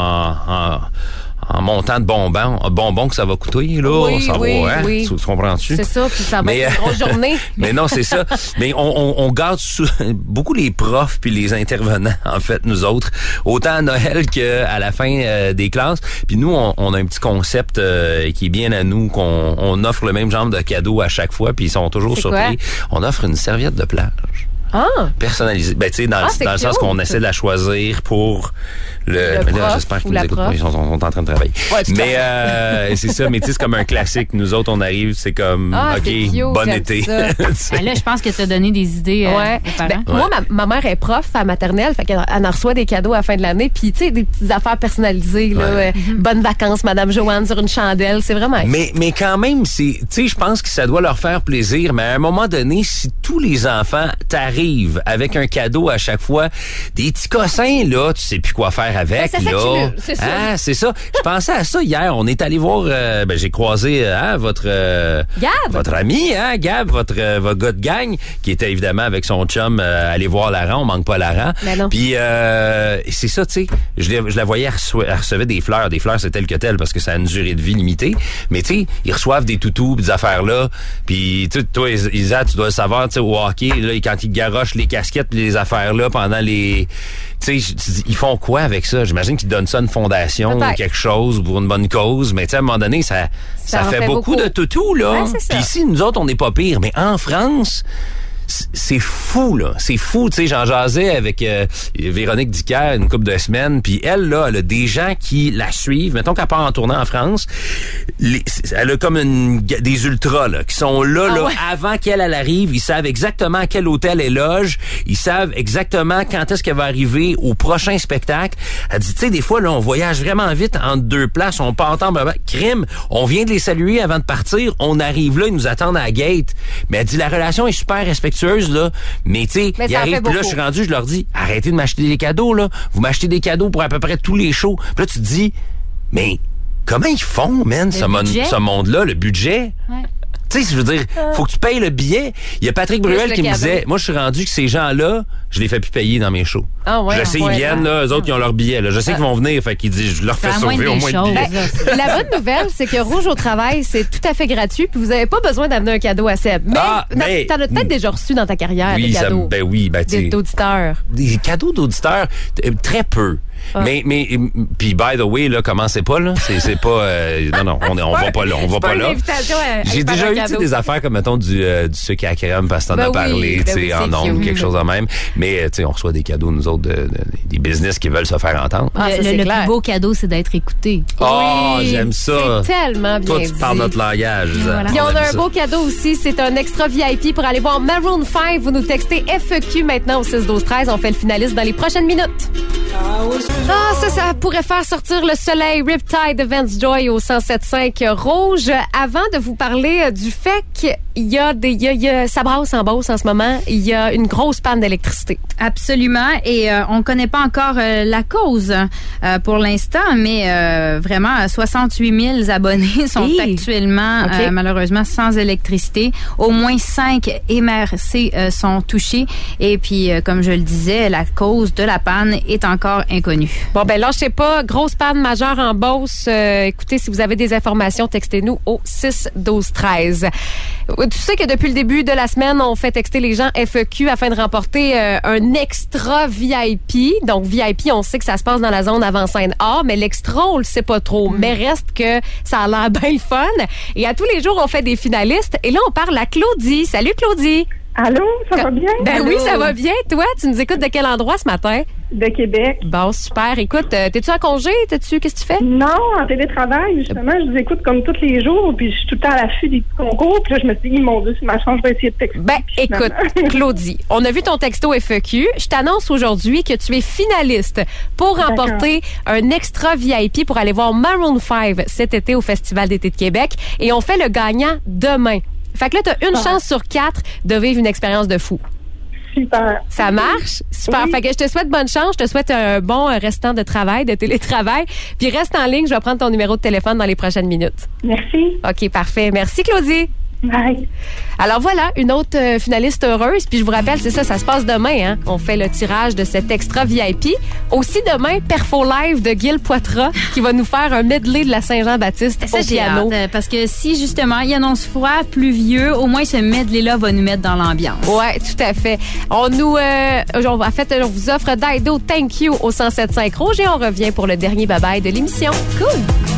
en, en montant de bonbons, bonbons que ça va coûter, là, Oui, ça oui, va, hein? oui. Tu, tu comprends-tu? C'est ça, puis ça va Mais, être une euh, grosse journée. Mais non, c'est ça. Mais on, on, on garde sous, beaucoup les profs puis les intervenants, en fait, nous autres, autant à Noël qu'à la fin euh, des classes. Puis nous, on, on a un petit concept euh, qui est bien à nous, qu'on on offre le même genre de cadeaux à chaque fois, puis ils sont toujours C'est surpris. quoi? On offre une serviette de plage. Ah! Personnalisée. Ben, tu sais, dans, Ah, c'est dans le sens cute. qu'on essaie de la choisir pour le... Le mais là, prof j'espère ou qu'ils nous la écoutent prof. pas, ils sont, sont en train de travailler. Ouais, tout à mais fait. euh, c'est ça, mais tu sais, c'est comme un classique. Nous autres, on arrive, c'est comme, Ah, OK, c'est cute, bon j'aime été. ça. Tu sais. Ah, là, je pense que tu as donné des idées euh, Ouais. aux parents. Ben, moi, ma, ma mère est prof à maternelle, fait qu'elle elle en reçoit des cadeaux à la fin de l'année, puis tu sais, des petites affaires personnalisées, là, Ouais. euh, bonnes vacances, Madame Joanne sur une chandelle, c'est vraiment... Mais, mais quand même, c'est, tu sais, je pense que ça doit leur faire plaisir, mais à un moment donné, si tous les enfants t'arrivent avec un cadeau à chaque fois, des petits cossins, là, tu sais plus quoi faire avec, Ben, ça là. s'accumule, c'est ça. Ah, c'est ça. Je pensais à ça hier. On est allé voir, euh, ben, j'ai croisé, euh, hein, votre, euh, Gab! votre ami, hein, Gab, votre, euh, votre gars de gang, qui était évidemment avec son chum, euh, aller voir Laurent. On manque pas Laurent. Ben non. Puis, euh, c'est ça, tu sais. Je, l'ai- je la voyais, elle reço- elle recevait des fleurs. Des fleurs, c'est tel que tel, parce que ça a une durée de vie limitée. Mais, tu sais, ils reçoivent des toutous, pis des affaires-là. Puis, tu sais, toi, Isa, tu dois le savoir, tu sais, au hockey, là, quand ils garochent les casquettes pis les affaires-là pendant les... Tu sais, tu dis, ils font quoi avec ça? J'imagine qu'ils donnent ça à une fondation ou Peut-être. quelque chose pour une bonne cause. Mais tu sais, à un moment donné, ça, ça, Ça en fait, fait beaucoup, beaucoup. de toutous, là. Ouais, c'est ça. Puis ici, nous autres, on n'est pas pire. Mais en France... c- c'est fou, là. C'est fou, tu sais. J'en jasais avec euh, Véronique Dicker une couple de semaines, puis elle, là, elle a des gens qui la suivent. Mettons qu'elle part en tournée en France, les, elle a comme une, des ultras, là, qui sont là, Ah là, ouais. avant qu'elle, elle arrive. Ils savent exactement à quel hôtel elle loge. Ils savent exactement quand est-ce qu'elle va arriver au prochain spectacle. Elle dit, tu sais, des fois, là, on voyage vraiment vite entre deux places. On part en crime. On vient de les saluer avant de partir. On arrive là, ils nous attendent à la gate. Mais elle dit, la relation est super respectueuse, là. Mais, tu sais, Mais ils ça en arrivent, fait puis là, je beaucoup. suis rendu, je leur dis, arrêtez de m'acheter des cadeaux, là. Vous m'achetez des cadeaux pour à peu près tous les shows. Puis là, tu te dis, mais comment ils font, man, ce, mon- budget? ce monde-là, le budget? Ouais. Tu sais, je veux dire, faut que tu payes le billet. Il y a Patrick Plus Bruel le qui me cadeau. disait, moi, je suis rendu que ces gens-là, je les fais plus payer dans mes shows. Ah ouais, je sais, ouais, ils viennent, ouais. là, eux autres, ils ont leur billet, là. Je sais qu'ils vont venir, fait qu'ils disent, je leur fais C'est la sauver moindre au des moins de choses, billets. là, ça. La bonne nouvelle, c'est que Rouge au travail, c'est tout à fait gratuit, puis vous n'avez pas besoin d'amener un cadeau à Seb. Mais, Ah, t'en- mais- t'en as peut-être déjà reçu dans ta carrière, Oui, des ça, cadeaux. ben oui, ben, tu des- sais, d'auditeurs. des cadeaux d'auditeurs, t- très peu. Ah. Mais, mais, puis by the way, là, commencez pas, là. C'est, c'est pas, euh, non, non, on, est- on va pas là, on va C'est pas une là. invitation à- à J'ai faire déjà un eu tu sais, cadeau. des affaires comme, mettons, du, euh, du sucre à crème parce que t'en Ben as oui, parlé, ben tu sais, oui, en c'est ondes, cute. quelque chose de même. Mais, euh, tu sais, on reçoit des cadeaux, nous autres, de, de- des business qui veulent se faire entendre. Ah, ça, le c'est le clair. plus beau cadeau, c'est d'être écouté. Oh, Oui, j'aime ça. C'est tellement bien Toi, tu dit. parles notre langage. Lisa. voilà. Puis on aime a un ça. beau cadeau aussi, c'est un extra V I P pour aller voir Maroon cinq. Vous nous textez F E Q maintenant au six douze treize. On fait le finaliste dans les prochaines minutes. Ah, ça, ça pourrait faire sortir le soleil. Riptide de Vance Joy au cent sept cinq Rouge. Avant de vous parler euh, du fait qu'il y a des, il y a, il y a, ça brasse en Beauce en ce moment, il y a une grosse panne d'électricité. Absolument. Et euh, on connaît pas encore euh, la cause euh, pour l'instant, mais euh, vraiment, soixante-huit mille abonnés sont Hi. actuellement OK. euh, malheureusement sans électricité. Au moins cinq M R C euh, sont touchés. Et puis, euh, comme je le disais, la cause de la panne est encore inconnue. connu. Bon, ben là, je sais pas, grosse panne majeure en Beauce. Euh, écoutez, si vous avez des informations, textez-nous au six douze treize. Tu sais que depuis le début de la semaine, on fait texter les gens F E Q afin de remporter euh, un extra V I P. Donc, V I P, on sait que ça se passe dans la zone avant-scène A, mais l'extra, on le sait pas trop. Mm. Mais reste que ça a l'air bien le fun. Et à tous les jours, on fait des finalistes. Et là, on parle à Claudie. Salut, Claudie. Allô, ça va bien? Ben Allô? oui, ça va bien. Toi, tu nous écoutes de quel endroit ce matin? De Québec. Bon, super. Écoute, euh, t'es-tu en congé? T'es-tu, qu'est-ce que tu fais? Non, en télétravail, justement. Je vous écoute comme tous les jours, puis je suis tout le temps à l'affût des petits concours. Puis là, je me suis dit, mon Dieu, c'est ma chance, je vais essayer de texter. Ben, écoute, Claudie, on a vu ton texto F E Q. Je t'annonce aujourd'hui que tu es finaliste pour remporter un extra V I P pour aller voir Maroon cinq cet été au Festival d'été de Québec. Et on fait le gagnant demain. Fait que là, t'as une ah. chance sur quatre de vivre une expérience de fou. Super. Ça marche? Super. Oui. Fait que je te souhaite bonne chance. Je te souhaite un bon restant de travail, de télétravail. Puis reste en ligne. Je vais prendre ton numéro de téléphone dans les prochaines minutes. Merci. OK, parfait. Merci, Claudie. Bye. Alors voilà, une autre euh, finaliste heureuse. Puis je vous rappelle, c'est ça, ça se passe demain. Hein? On fait le tirage de cet extra V I P. Aussi demain, Perfo Live de Gil Poitras qui va nous faire un medley de la Saint-Jean-Baptiste ça, au piano. Hâte, parce que si justement il annonce froid, pluvieux, au moins ce medley-là va nous mettre dans l'ambiance. Ouais, tout à fait. On nous, euh, on, en fait, on vous offre Daido Thank You au cent sept virgule cinq Rouge et on revient pour le dernier bye-bye de l'émission. Cool!